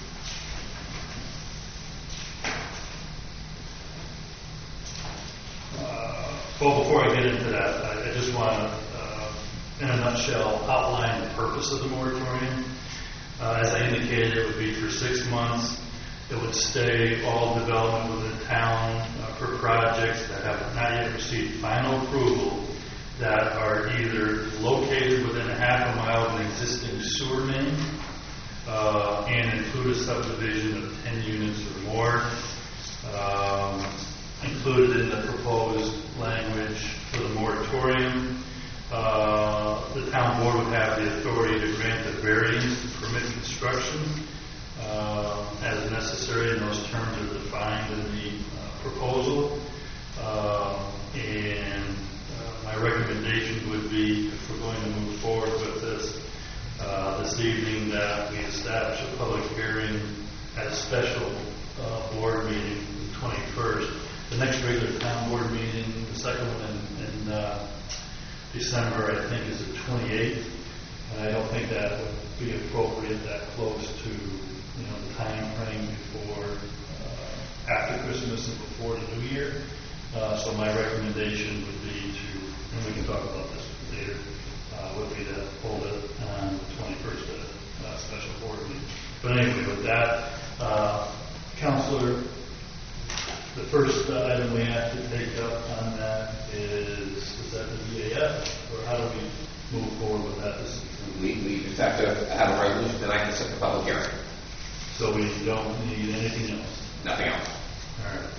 Speaker 2: uh, well, before I get into that, I, I just want to, uh, in a nutshell, outline the purpose of the moratorium. Uh, as I indicated, it would be for six months. It would stay all development within town uh, for projects that have not yet received final approval that are either located within a half a mile of an existing sewer main uh, and include a subdivision of ten units or more. Um, included in the proposed language for the moratorium, uh, the town board would have the authority to grant the variance to permit construction uh, as necessary, and those terms are defined in the uh, proposal. Uh, and uh, my recommendation would be, if we're going to move forward with this uh, this evening, that we establish a public hearing at a special uh, board meeting the twenty-first. The next regular town board meeting, the second one in, in uh, December, I think, is the twenty-eighth. And I don't think that would be appropriate that close to, you know, the time frame before, uh, after Christmas and before the New Year. Uh, so my recommendation would be to, and we can talk about this later, uh, would be to hold it on the twenty-first at a uh, special board meeting. But anyway, with that, uh, Councilor, the first uh, item we have to take up on that is, is that the D A F, or how do we move forward with that? This,
Speaker 8: We, we just have to have a resolution tonight to set the public hearing.
Speaker 2: so we don't need anything else.
Speaker 8: Nothing else.
Speaker 2: All right.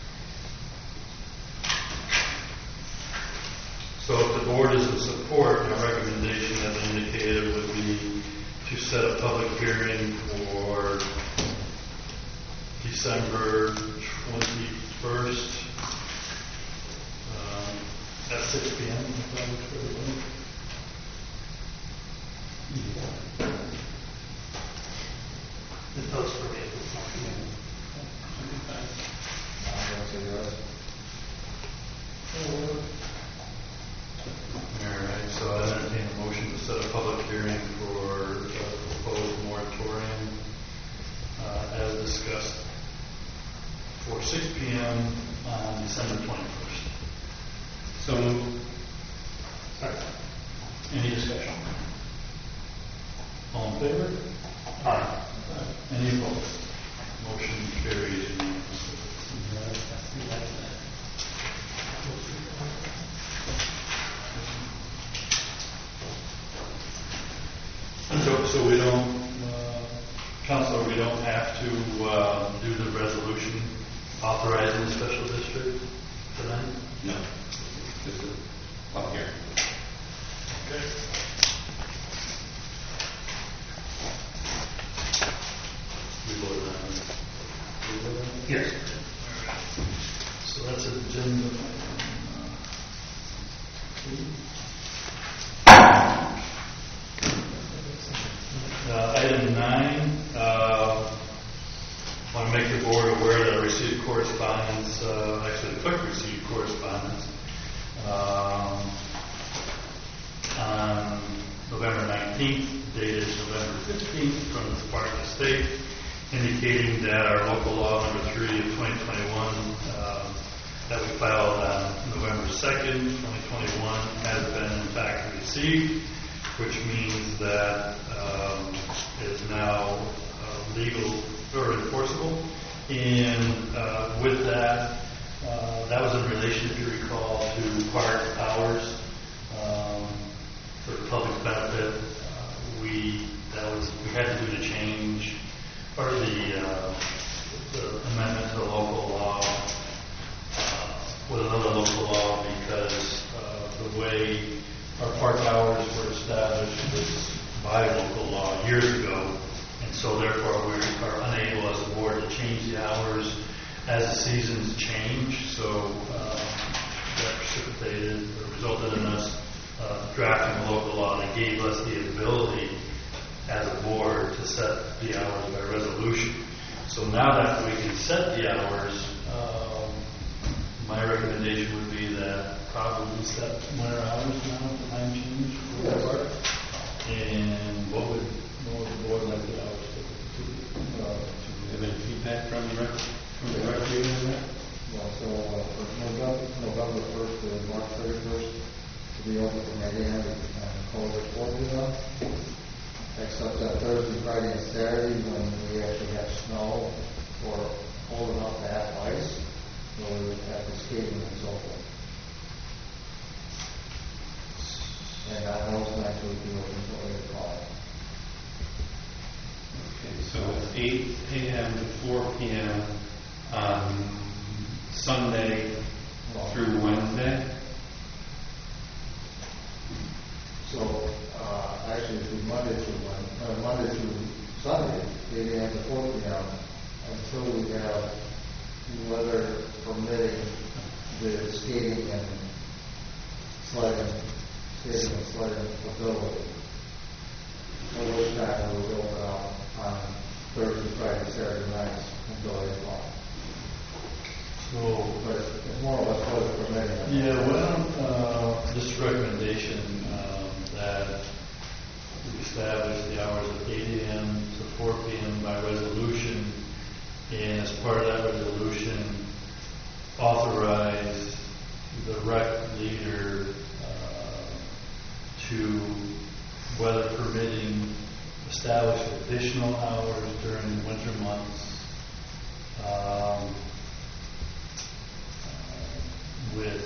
Speaker 2: So if the board is in support, my recommendation, as indicated, would be to set a public hearing for December twenty-first um, at six P M if that works for everybody.
Speaker 6: It does for me.
Speaker 5: I'm going to say yes.
Speaker 2: All right, so I entertain a motion to set a public hearing for a proposed moratorium uh, as discussed for six P M on December twenty-first.
Speaker 4: So moved.
Speaker 2: Any discussion? All in favor? Aye. Any opposed? Motion carries unanimously. So, so we don't, uh, Counselor, we don't have to uh, do the resolution authorizing the special district tonight?
Speaker 8: No. Just a public hearing.
Speaker 2: Okay. We voted on it. We voted on it?
Speaker 6: Yes.
Speaker 2: So that's agenda. Uh, item nine, uh, want to make the board aware that I received correspondence, uh, actually the clerk received correspondence um, on November nineteenth, dated November fifteenth from the Department of State, indicating that our local law number three of twenty twenty-one uh, that we filed on November second, twenty twenty-one has been in fact received, which means that um, it is now uh, legal or enforceable. And uh, with that, uh, that was in relation, if you recall, to park hours um, for the public's benefit. Uh, we that was we had to do the change or the, uh, the amendment to the local law uh, with another local law because uh, the way our park hours were established was by local law years ago, and so therefore we are unable as a board to change the hours as the seasons change. So um, that precipitated or resulted in us uh, drafting a local law that gave us the ability as a board to set the hours by resolution. So now that we can set the hours, um, my recommendation would be that probably set winter hours now, the time change for the park. And what would, what would the board like the hours to be?
Speaker 4: Uh, Have any feedback from the rec, from the rec meeting on that?
Speaker 5: Well, so uh, for November, November first to March thirty-first, to be open from eight A M and close at four P M Except that Thursday, Friday, and Saturday when we actually have snow or cold enough to have ice, so we would have the skating and so forth. And on those nights we would be open until eight o'clock.
Speaker 4: Okay, so it's eight A M to four P M on Sunday through Wednesday?
Speaker 5: So, uh, actually, it'd be Monday through Wednesday, uh, Monday through Sunday, eight A M to four P M until we have weather permitting the skating and sledding, skating and sledding ability. So which time we will open up on Thursday, Friday, Saturday nights until eight o'clock.
Speaker 2: So,
Speaker 5: But it's it's more or less weather permitting.
Speaker 2: yeah, well, uh, this recommendation um, that we establish the hours of eight A M to four P M by resolution, and as part of that resolution, authorize the rec leader uh, to, weather permitting, establish additional hours during the winter months. Um, with,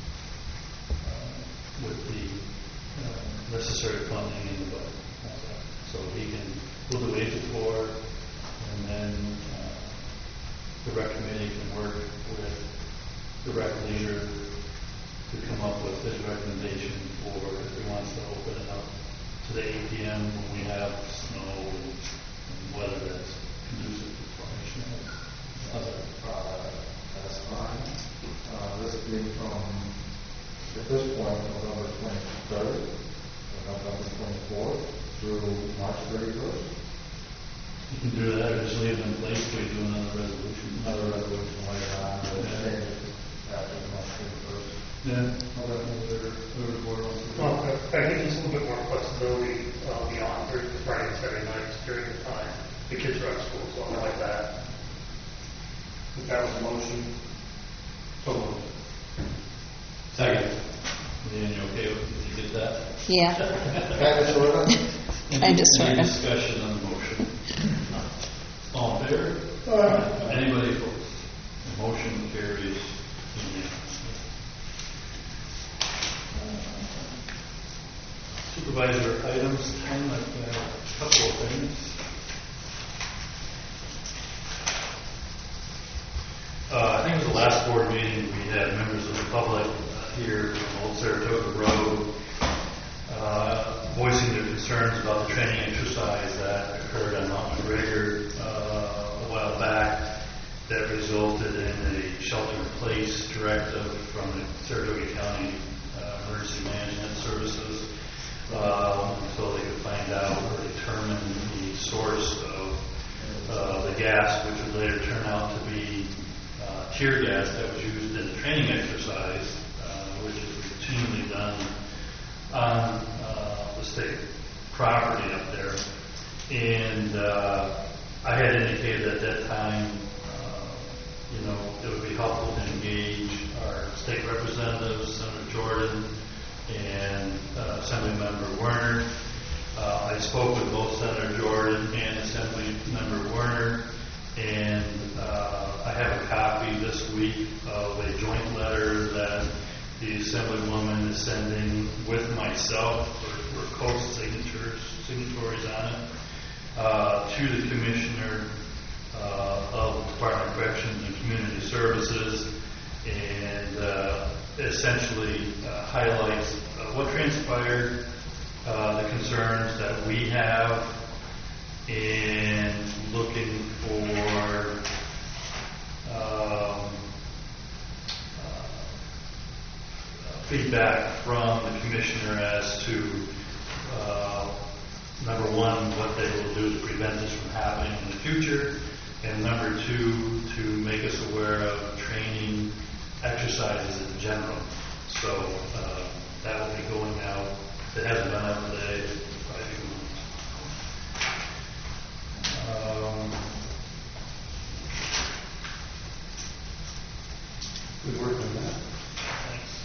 Speaker 2: uh, with the uh, necessary funding in the budget. So he can, we'll do eight to four, and then uh, the rec committee can work with the rec leader to come up with his recommendation for if he wants to open it up to the eight P M when we have snow and, and weather that's conducive to formation of other.
Speaker 5: Uh, that's fine. Uh, this being from, at this point, November twenty-third, November twenty-fourth, through March thirty-first.
Speaker 2: You can do that, or just leave it in place till you do another resolution.
Speaker 5: Another resolution later on, but change it after March thirty-first.
Speaker 2: Yeah, I'll let the other board wants to.
Speaker 6: Well, I I think there's a little bit more flexibility uh, beyond Thursday, Friday, and Saturday nights during the time the kids are at school, so I like that. If that was a motion, so moved.
Speaker 2: Second. Leanne, you okay with, did you get that?
Speaker 1: Yeah,
Speaker 5: Kind of, sort of.
Speaker 1: kind of, sort
Speaker 2: Any
Speaker 1: of.
Speaker 2: discussion on the motion? All in favor?
Speaker 7: Uh,
Speaker 2: Anybody opposed? The motion carries unanimously. Supervisor items, Ken, I've got a couple of things. Uh, I think it was the last board meeting, we had members of the public here from Old Saratoga Road uh, voicing their concerns about the training exercise that occurred on Mount McGregor uh, a while back that resulted in a shelter-in-place directive from the Saratoga County uh, Emergency Management Services um, so they could find out or determine the source of uh, the gas, which would later turn out to be uh, tear gas that was used in the training exercise, uh, which is routinely done on uh, the state property up there. And uh, I had indicated at that time, uh, you know, it would be helpful to engage our state representatives, Senator Jordan and uh, Assembly Member Werner. Uh, I spoke with both Senator Jordan and Assembly Member Werner, and uh, I have a copy this week of a joint letter that the Assemblywoman is sending with myself for, for co-signatures, signatories on it, uh, to the Commissioner uh, of the Department of Corrections and Community Services, and uh, essentially uh, highlights uh, what transpired, uh, the concerns that we have, and looking for um, uh, feedback from the Commissioner as to uh, number one, what they will do to prevent this from happening in the future, and number two, to make us aware of training exercises in general. So uh, that will be going out. It hasn't gone out today. Probably um,
Speaker 4: Good work on that.
Speaker 2: thanks.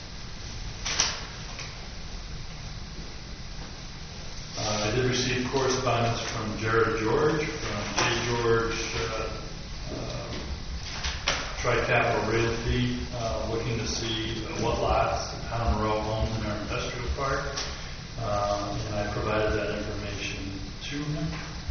Speaker 2: Uh, I did receive correspondence from Jared George, from J. George uh, uh, Tri-Capital Realty, uh, looking to see uh, what lots and how Monroe owns in our industrial park. Um, and I provided that information to him.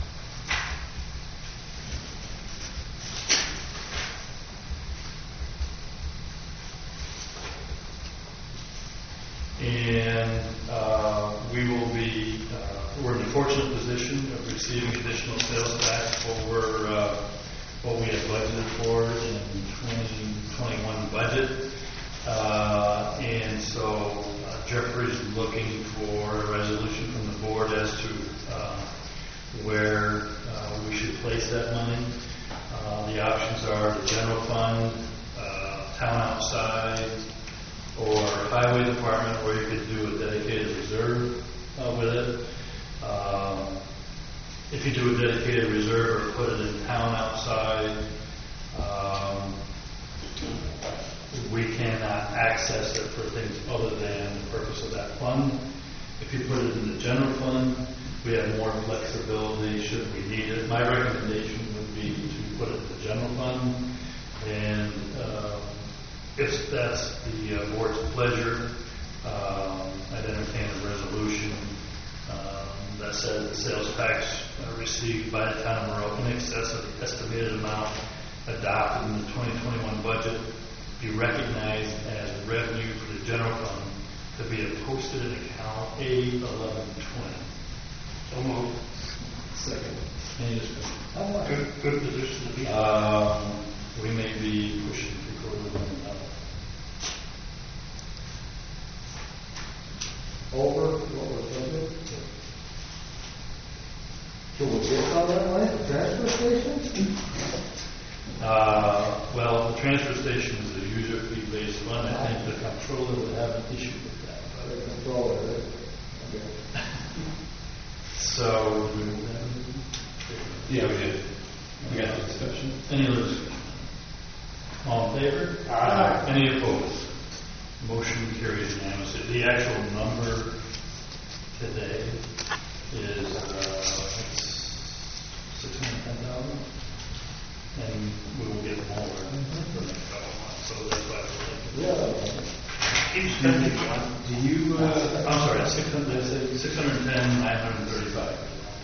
Speaker 2: And uh, we will be, uh, we're in the fortunate position of receiving additional sales tax over uh, what we had budgeted for in twenty twenty-one budget. Uh, and so uh, Jeffrey's looking for a resolution from the board as to uh, where uh, we should place that money. Uh, the options are the general fund, uh, town outside, or highway department, or you could do a dedicated reserve uh, with it. Um, if you do a dedicated reserve or put it in town outside, um, we cannot access it for things other than the purpose of that fund. If you put it in the general fund, we have more flexibility should we need it. My recommendation would be to put it in the general fund and uh, If that's the uh, board's pleasure, um, I'd entertain a resolution um, that says the sales tax uh, received by the town of Monroe in excess of the estimated amount adopted in the twenty twenty-one budget be recognized as revenue for the general fund to be posted in account A eleven twenty.
Speaker 6: So moved.
Speaker 2: Second. Any discussion?
Speaker 6: Good, good position to be in.
Speaker 2: Um, we may be pushing for further than that.
Speaker 5: Over what was budgeted? Can we get all that money for transfer station?
Speaker 2: Uh, well, the transfer station is a user fee based fund. I think the comptroller would have an issue with that.
Speaker 5: The controller, okay.
Speaker 2: So,
Speaker 4: Yeah, we did. We got the discussion.
Speaker 2: any other discussion? All in favor?
Speaker 6: Aye.
Speaker 2: Any opposed? Motion carries unanimously. The actual number today is uh, six hundred ten thousand, and we will get more for the next couple of months. So that's why we're thinking.
Speaker 5: Yeah.
Speaker 6: Keep spending, John.
Speaker 2: Do you? Uh, I'm sorry, six hundred. Did I say six hundred ten, nine hundred thirty-five?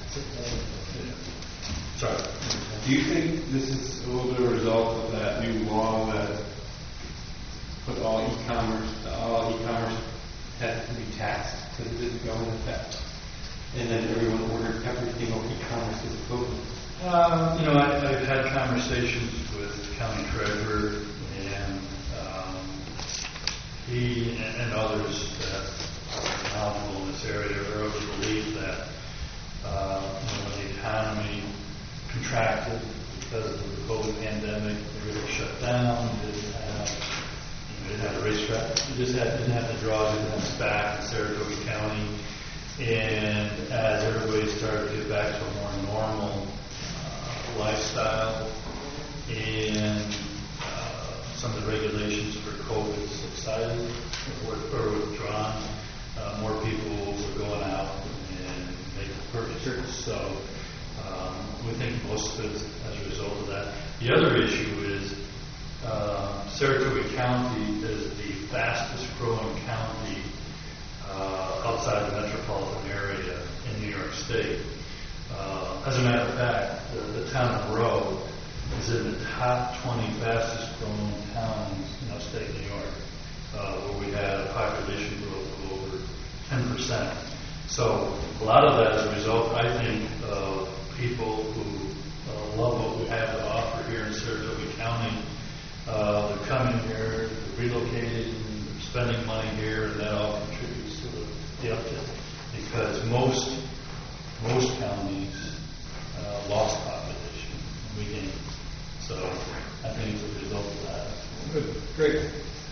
Speaker 2: Sorry.
Speaker 4: Do you think this is a little bit of a result of that new law that put all e-commerce, all e-commerce had to be taxed because it didn't go into effect? And then everyone ordered everything on e-commerce as a COVID.
Speaker 2: Uh, you know, I, I've had conversations with county treasurer, and um, he and, and others that are knowledgeable in this area are of the belief that uh, you know, when the economy contracted because of the COVID pandemic, they really shut down. You didn't have, you didn't have a racetrack. You just had, didn't have the draws, you didn't have SPAC in Saratoga County. And as everybody started to get back to a more normal uh, lifestyle, and uh, some of the regulations for COVID subsided or, or withdrawn, uh, more people were going out and making purchases. So um, we think most of it is as a result of that. The other issue is uh, Saratoga County is the fastest growing county uh, outside the metropolitan area in New York State. Uh, as a matter of fact, the, the town of Monroe is in the top twenty fastest growing towns in upstate New York, uh, where we had a population growth of over ten percent. So a lot of that is a result, I think, of people who uh, love what we have to offer here in Saratoga County. Uh, they're coming here, they're relocating, they're spending money here, and that all contributes to the, the uptick. Because most most counties uh, lost population, we gained. So I think it's a result of that.
Speaker 4: Good. Great.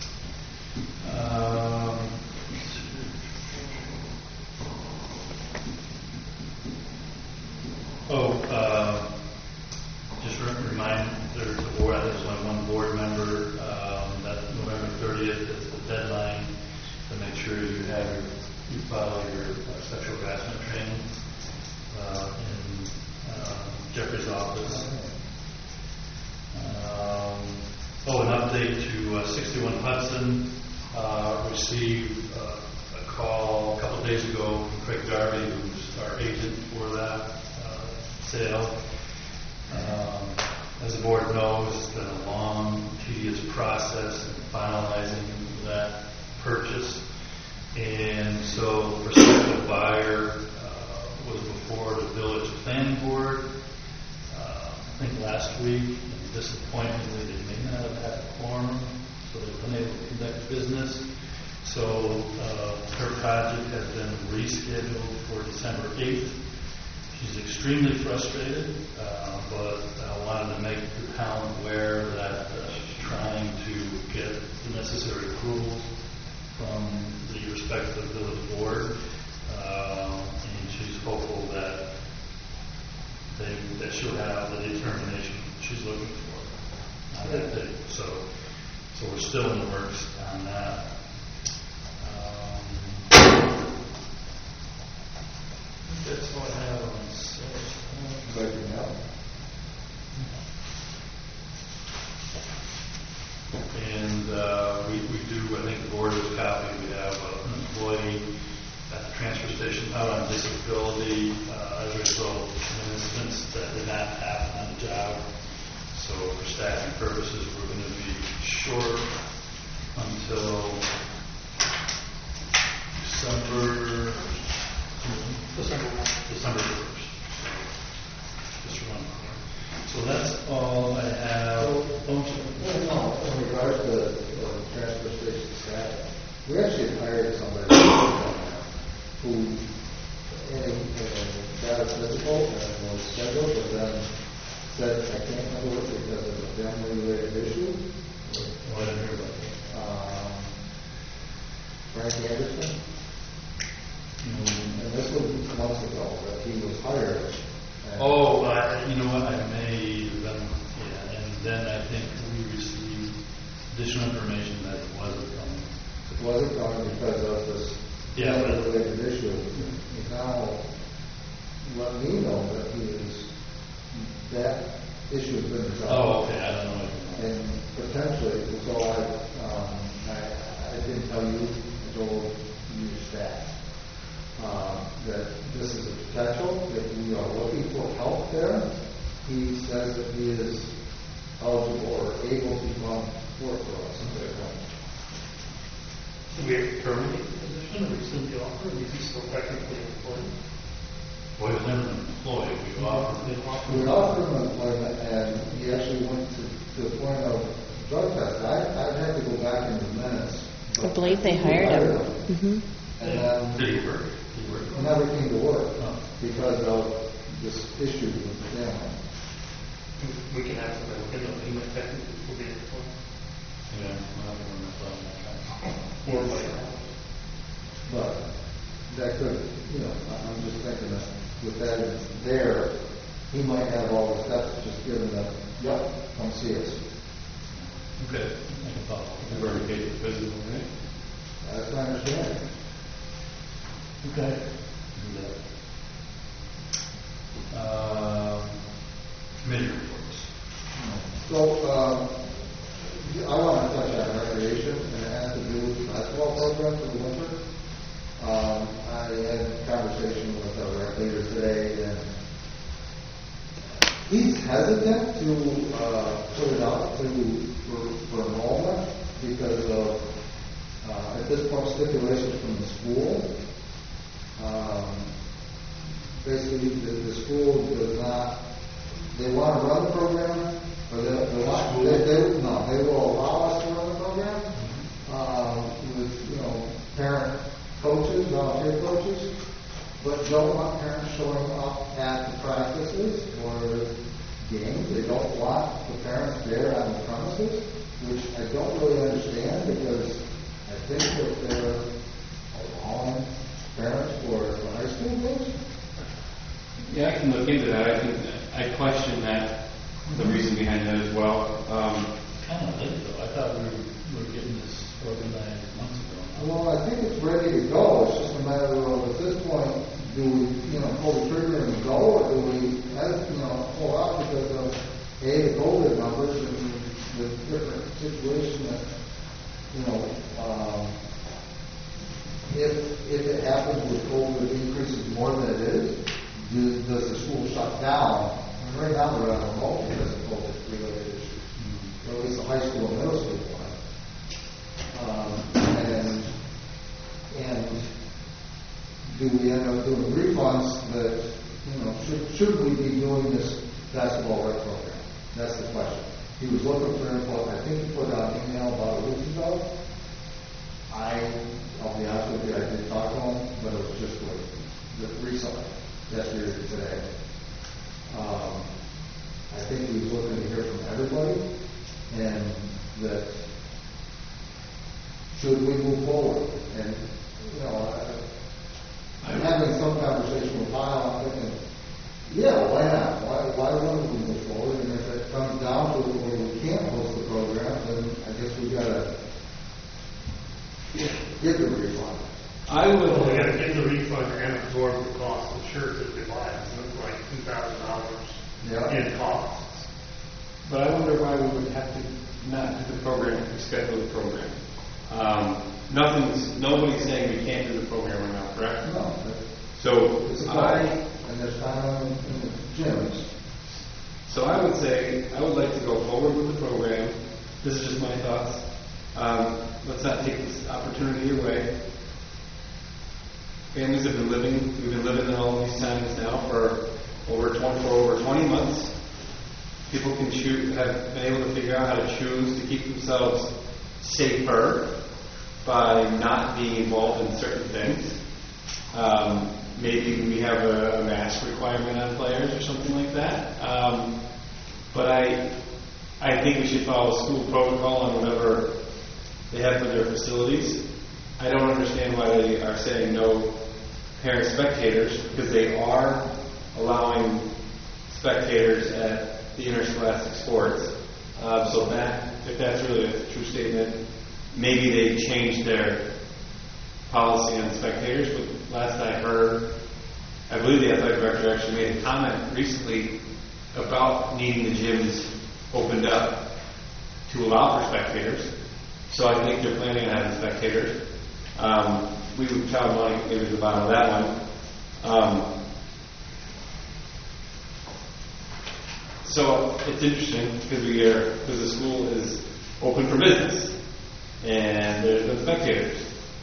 Speaker 2: Um, oh, uh, just re- remind the the board, there's only one board member, um, that November thirtieth is the deadline to make sure you have your, you follow your uh, sexual harassment training uh, in uh, Jeffrey's office. Um, oh, an update to uh, sixty-one Hudson. Uh, received uh, a call a couple of days ago from Craig Darby, who's our agent for that uh, sale. Um, as the board knows, it's been a long, tedious process in finalizing that purchase. And so the prospective buyer uh, was before the village planning board, uh, I think last week, and disappointingly they may not have had a quorum, so they've been able to conduct business. So uh, her project has been rescheduled for December eighth. She's extremely frustrated, uh, but I wanted to make the town aware that uh, she's trying to get the necessary approvals from the respective village board, uh, and she's hopeful that they, that she'll have the determination she's looking for on that day. So, so we're still in the works on that. Um, that's all I have on sales.
Speaker 5: Budget now.
Speaker 2: And uh, board's copy, we have an employee at the transfer station out on disability uh, as a result of an instance that did not happen on the job. So for staffing purposes, we're going to be short until December December December first. So just one more. So that's all I have.
Speaker 5: So, no, in regards to the transfer station staff, we actually hired somebody who, in a, in a, got a physical and was scheduled, but then said, I can't come to work because of a family-related issue.
Speaker 2: Well, I didn't hear about that.
Speaker 5: Um, Frank Anderson.
Speaker 2: Mm-hmm.
Speaker 5: And this was months ago that he was hired. and-
Speaker 2: Oh, uh, you know what, I may, then, yeah, and then I think we received additional information that it wasn't coming.
Speaker 5: It wasn't done because of this
Speaker 2: Yeah.
Speaker 5: family-related issue. He now let me know that he is, that issue has been resolved.
Speaker 2: Oh, okay, I don't know.
Speaker 5: And potentially, so I, um, I, I didn't tell you, I told your staff, um, that this is a potential, that we are looking for help there. He says that he is eligible or able to come work for us.
Speaker 6: Do we have to terminate the position or rescind the offer? Or is he still technically employed?
Speaker 2: Well, he's never been employed, we offered it.
Speaker 5: We offered him employment, and he actually went to, to the point of drug test. I, I'd have to go back in the minutes.
Speaker 1: I believe they hired him. Mm-hmm.
Speaker 5: And then
Speaker 2: Did he work? Did he work?
Speaker 5: he never came to work
Speaker 2: Oh.
Speaker 5: because of this issue with the family.
Speaker 6: We can have somebody look into it, he might technically still be employed.
Speaker 2: Yeah, I don't remember that.
Speaker 6: Or like,
Speaker 5: But that could, you know, I- I'm just thinking that with that there, he might have all the steps, just given that, yep, come see us.
Speaker 2: Okay, I can follow.
Speaker 4: We've already paid the physical, right?
Speaker 5: That's my understanding.
Speaker 2: Okay. Do that. Um, committee reports.
Speaker 5: So, um, I want to touch on recreation, and it has to do with the basketball program for the winter. Um, I had a conversation with our rec leader today, and he's hesitant to uh, put it out to for, for enrollment because of uh, at this point stipulations from the school. Um, basically, the, the school does not. They want to run the program, but they, they want they, they no. They will allow us to run the program um, with you know parent coaches, volunteer coaches, but don't want parents showing up at the practices or games. They don't want the parents there on the premises, which I don't really understand because I think that they're allowing parents for the high school games.
Speaker 4: Yeah, I can look into that. I think I question that, the reason behind that as well. Um,
Speaker 2: I don't think so. I thought we were, were getting this organized months ago.
Speaker 5: Well, I think it's ready to go. It's just a matter of, at this point, do we, you know, pull the trigger and go, or do we, as, you know, pull out because of, A, the COVID numbers and the different situation that, you know, um, if, if it happens with COVID increases more than it is, do, does the school shut down? I mean, right now they're on remote because of COVID-related issues. Mm-hmm. Or at least the high school and middle school one. Um, and and do we end up doing refunds that, you know, should, should we be doing this basketball rec program? That's the question. He was looking for input. I think he put out an email about a week ago. I, I'll be honest with you, I did talk to him, but it was just with the recently, yesterday or today. Um, I think he was looking to hear from everybody, and that should we move forward? And, you know, I, I'm having some conversation with Kyle, I'm thinking, yeah, why not? Why, why wouldn't we move forward? And if it comes down to it where we can't host the program, then I guess we gotta give the refund.
Speaker 4: I would.
Speaker 6: well, we gotta get the refund and absorb the cost of the shirts that they buy. It's like two thousand dollars
Speaker 5: Yeah.
Speaker 6: in costs.
Speaker 4: But I wonder why we would have to not do the program if we schedule the program. Um, nothing's, nobody's saying we can't do the program right now, correct?
Speaker 5: No,
Speaker 4: So,
Speaker 5: it's a
Speaker 4: I,
Speaker 5: guy, and there's time in the gyms.
Speaker 4: so I would say, I would like to go forward with the program. This is just my thoughts. Um, let's not take this opportunity away. Families have been living, we've been living in all these times now for over twenty, for over twenty months. People can choose, have been able to figure out how to choose to keep themselves safer by not being involved in certain things. Um, maybe we have a, a mask requirement on players or something like that. Um, but I, I think we should follow school protocol on whatever they have for their facilities. I don't understand why they are saying no parent spectators, because they are allowing spectators at the interscholastic sports. Uh, so that, if that's really a true statement, maybe they changed their policy on spectators. But last I heard, I believe the athletic director actually made a comment recently about needing the gyms opened up to allow for spectators. So I think they're planning on having spectators. Um, we would child money maybe at the bottom of that one. Um, so it's interesting because we are because the school is open for business and there's no spectators.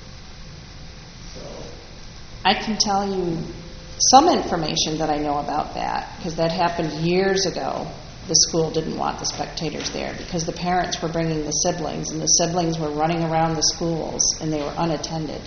Speaker 4: So
Speaker 1: I can tell you some information that I know about that, because that happened years ago. The school didn't want the spectators there because the parents were bringing the siblings, and the siblings were running around the schools, and they were unattended.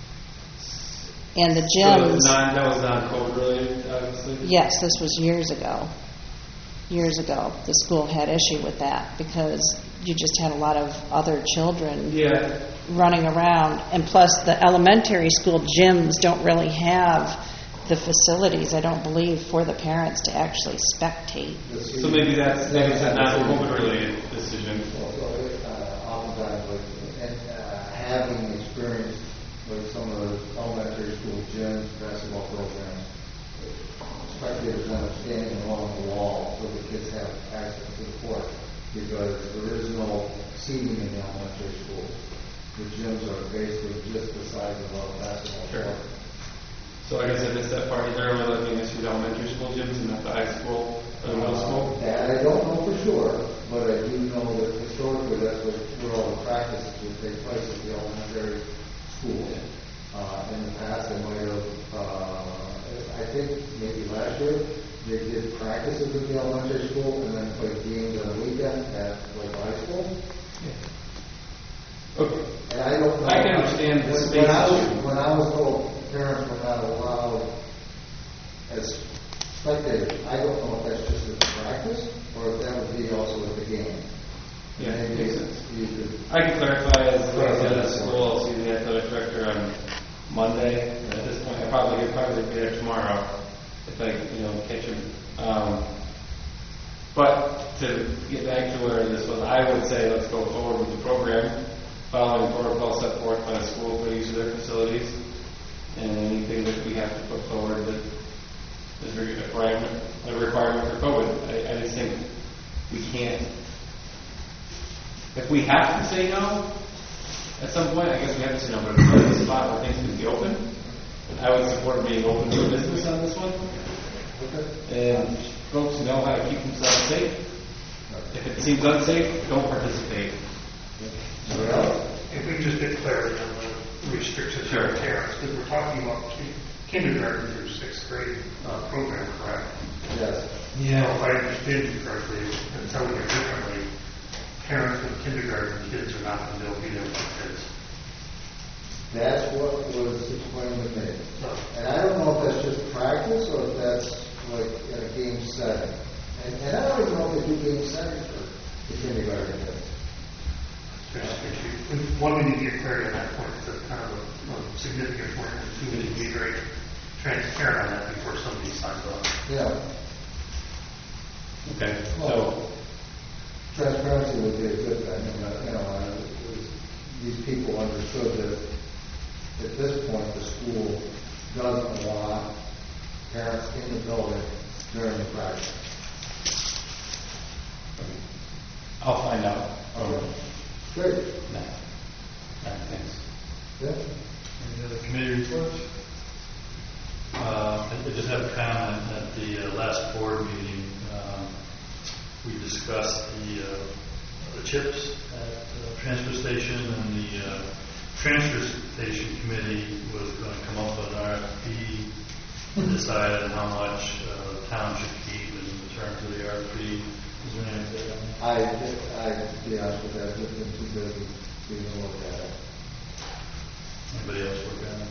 Speaker 1: And the gyms...
Speaker 4: So non, that was non-COVID related, obviously?
Speaker 1: Yes, this was years ago. Years ago, the school had issue with that because you just had a lot of other children
Speaker 4: yeah.
Speaker 1: running around. And plus, the elementary school gyms don't really have the facilities, I don't believe, for the parents to actually spectate.
Speaker 4: So maybe that's, maybe it's a non-COVID related decision.
Speaker 5: Also, uh, oftentimes, like, and, uh, having experience with some of the elementary school gyms, basketball programs, spectators end up standing along the wall so the kids have access to the court, because there is no seating in the elementary schools. The gyms are basically just the size of a basketball
Speaker 4: Sure.
Speaker 5: court.
Speaker 4: So I guess I missed that part. Is there only looking at two elementary school gyms and not the high school or the middle school?
Speaker 5: That I don't know for sure, but I do know that historically that's what, where all the practices would take place at the elementary school. Uh, in the past, they might have, uh, I think maybe last year, they did practices at the elementary school and then played games on the weekend at like high school.
Speaker 4: Yeah. Okay.
Speaker 5: And I don't know.
Speaker 4: I can understand the
Speaker 5: when,
Speaker 4: space
Speaker 5: when I was,
Speaker 4: issue.
Speaker 5: when I was told parents were not allowed as spectators, I don't know if that's just at the practice or if that would be also at the game.
Speaker 4: Yeah,
Speaker 5: Maybe
Speaker 4: makes sense.
Speaker 5: you could,
Speaker 4: I can clarify as the president of the school. I'll see the athletic director on Monday. And at this point, I probably could probably be there tomorrow if I, you know, catch him. Um, but to get back to where this was, I would say let's go forward with the program, following protocol set forth by the school for use of their facilities, and anything that we have to put forward that is a requirement, a requirement for COVID. I, I just think we can't. If we have to say no, at some point, I guess we have to say no, but if there's a spot where things can be open, I would support being open for business on this one. And folks know how to keep themselves safe. If it seems unsafe, don't participate.
Speaker 6: If we can just get clarity on the restrictions
Speaker 4: Sure.
Speaker 6: for parents, because we're talking about ki- kindergarten through sixth grade uh, program, correct?
Speaker 5: yes.
Speaker 6: So if I understand you correctly, and telling you differently, parents with kindergarten kids are not going to be able to be there with their kids.
Speaker 5: That's what was explained to me.
Speaker 6: So,
Speaker 5: And I don't know if that's just practice or if that's like in a game setting. And, and I don't even know if they do game settings for the kindergarten kids.
Speaker 6: just if you- one, we need to get clarity on that point, because that's kind of a, a significant point, and two, we need to be very transparent on that before somebody signs up.
Speaker 5: Yeah.
Speaker 4: Okay. So,
Speaker 5: Transparency would be a good thing. And, uh, you know, uh, it was- these people understood that at this point the school doesn't want parents in the building during the practice.
Speaker 4: I'll find out.
Speaker 5: Okay. Great.
Speaker 4: No. All right, thanks.
Speaker 2: have a comment at the uh, last board meeting. Um, we discussed the, uh, the chips at the transfer station, and the uh, transfer station committee was going to come up with an R F P and decide on how much uh, the town should keep in terms of the R F P. Is there anything?
Speaker 5: I, I, to be honest with you, I've just been too busy to even look at it.
Speaker 2: Anybody else work on it?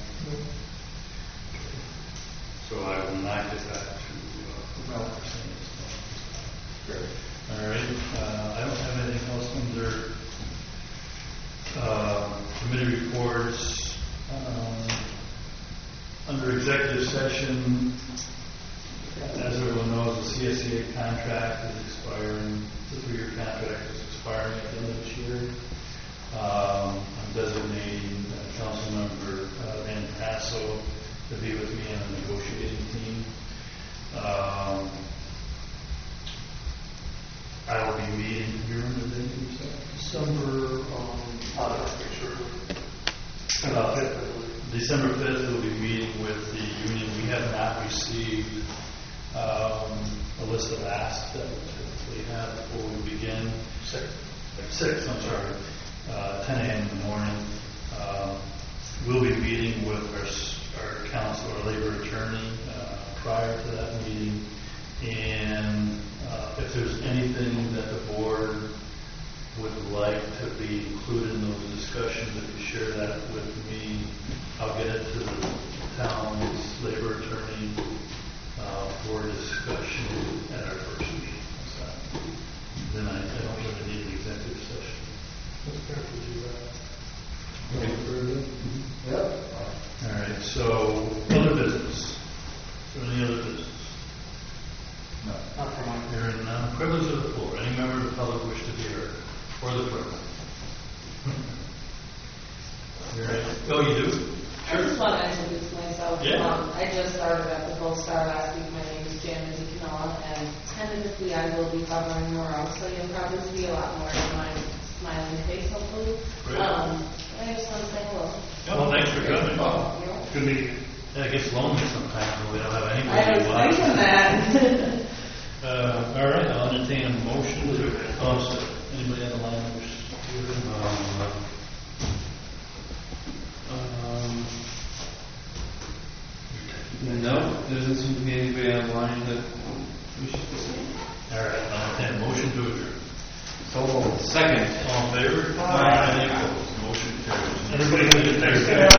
Speaker 2: So I will not get back to uh,
Speaker 5: No. Great.
Speaker 2: All right. Uh, I don't have anything else under uh, committee reports. Um, under executive session, as everyone knows, the C S E A contract is expiring. The three-year contract is expiring at the end of this year. Um, I'm designating uh, Council Member uh, Van Tassel to be with me on the negotiating team. Um, I will be meeting here in the day, you said?
Speaker 6: December, um, I'll have to make sure.
Speaker 2: Uh, fifth, I believe. December fifth, we'll be meeting with the union. We have not received um, a list of asks that we typically have before we begin.
Speaker 6: Six.
Speaker 2: Six, I'm sorry. Uh, ten a.m. in the morning. Uh, we'll be meeting with our, our council, our labor attorney, uh, prior to that meeting. And uh, if there's anything that the board would like to be included in those discussions, if you share that with me, I'll get it to the town's labor attorney uh, for discussion at our first meeting. So, then I, I don't really need an executive session.
Speaker 6: Let's start to do that.
Speaker 2: Okay, further?
Speaker 5: Yep.
Speaker 2: All right, so other business. Is there any other business?
Speaker 5: No.
Speaker 6: Not for my
Speaker 2: Hearing none. Privilege of the floor. Any member of the public wish to be heard? Or the clerk? Hearing. Oh, you do?
Speaker 3: I just want to introduce myself.
Speaker 2: Yeah.
Speaker 3: Um, I just started at the Gold Star last week. My name is Jan Canola, and tentatively I will be covering Morrow, so you'll probably see a lot more of my smiling face, hopefully.
Speaker 2: Great.
Speaker 3: Um, I just want to say hello.
Speaker 2: Well, thanks for coming.
Speaker 3: You know?
Speaker 6: good meeting.
Speaker 2: Yeah, it gets lonely sometimes when we don't have
Speaker 3: I
Speaker 2: anybody
Speaker 3: was
Speaker 2: to watch.
Speaker 3: thinking that.
Speaker 2: Uh, all right, I'll entertain a motion to, oh, sorry. Anybody on the line wish to do it?
Speaker 4: Um, no, there doesn't seem to be anybody online that we should proceed.
Speaker 2: All right, I'll entertain a motion to adjourn.
Speaker 4: So moved. Second.
Speaker 2: All in favor?
Speaker 6: Aye.
Speaker 2: Any opposed? Motion carries.
Speaker 6: Everybody have a good Thanksgiving.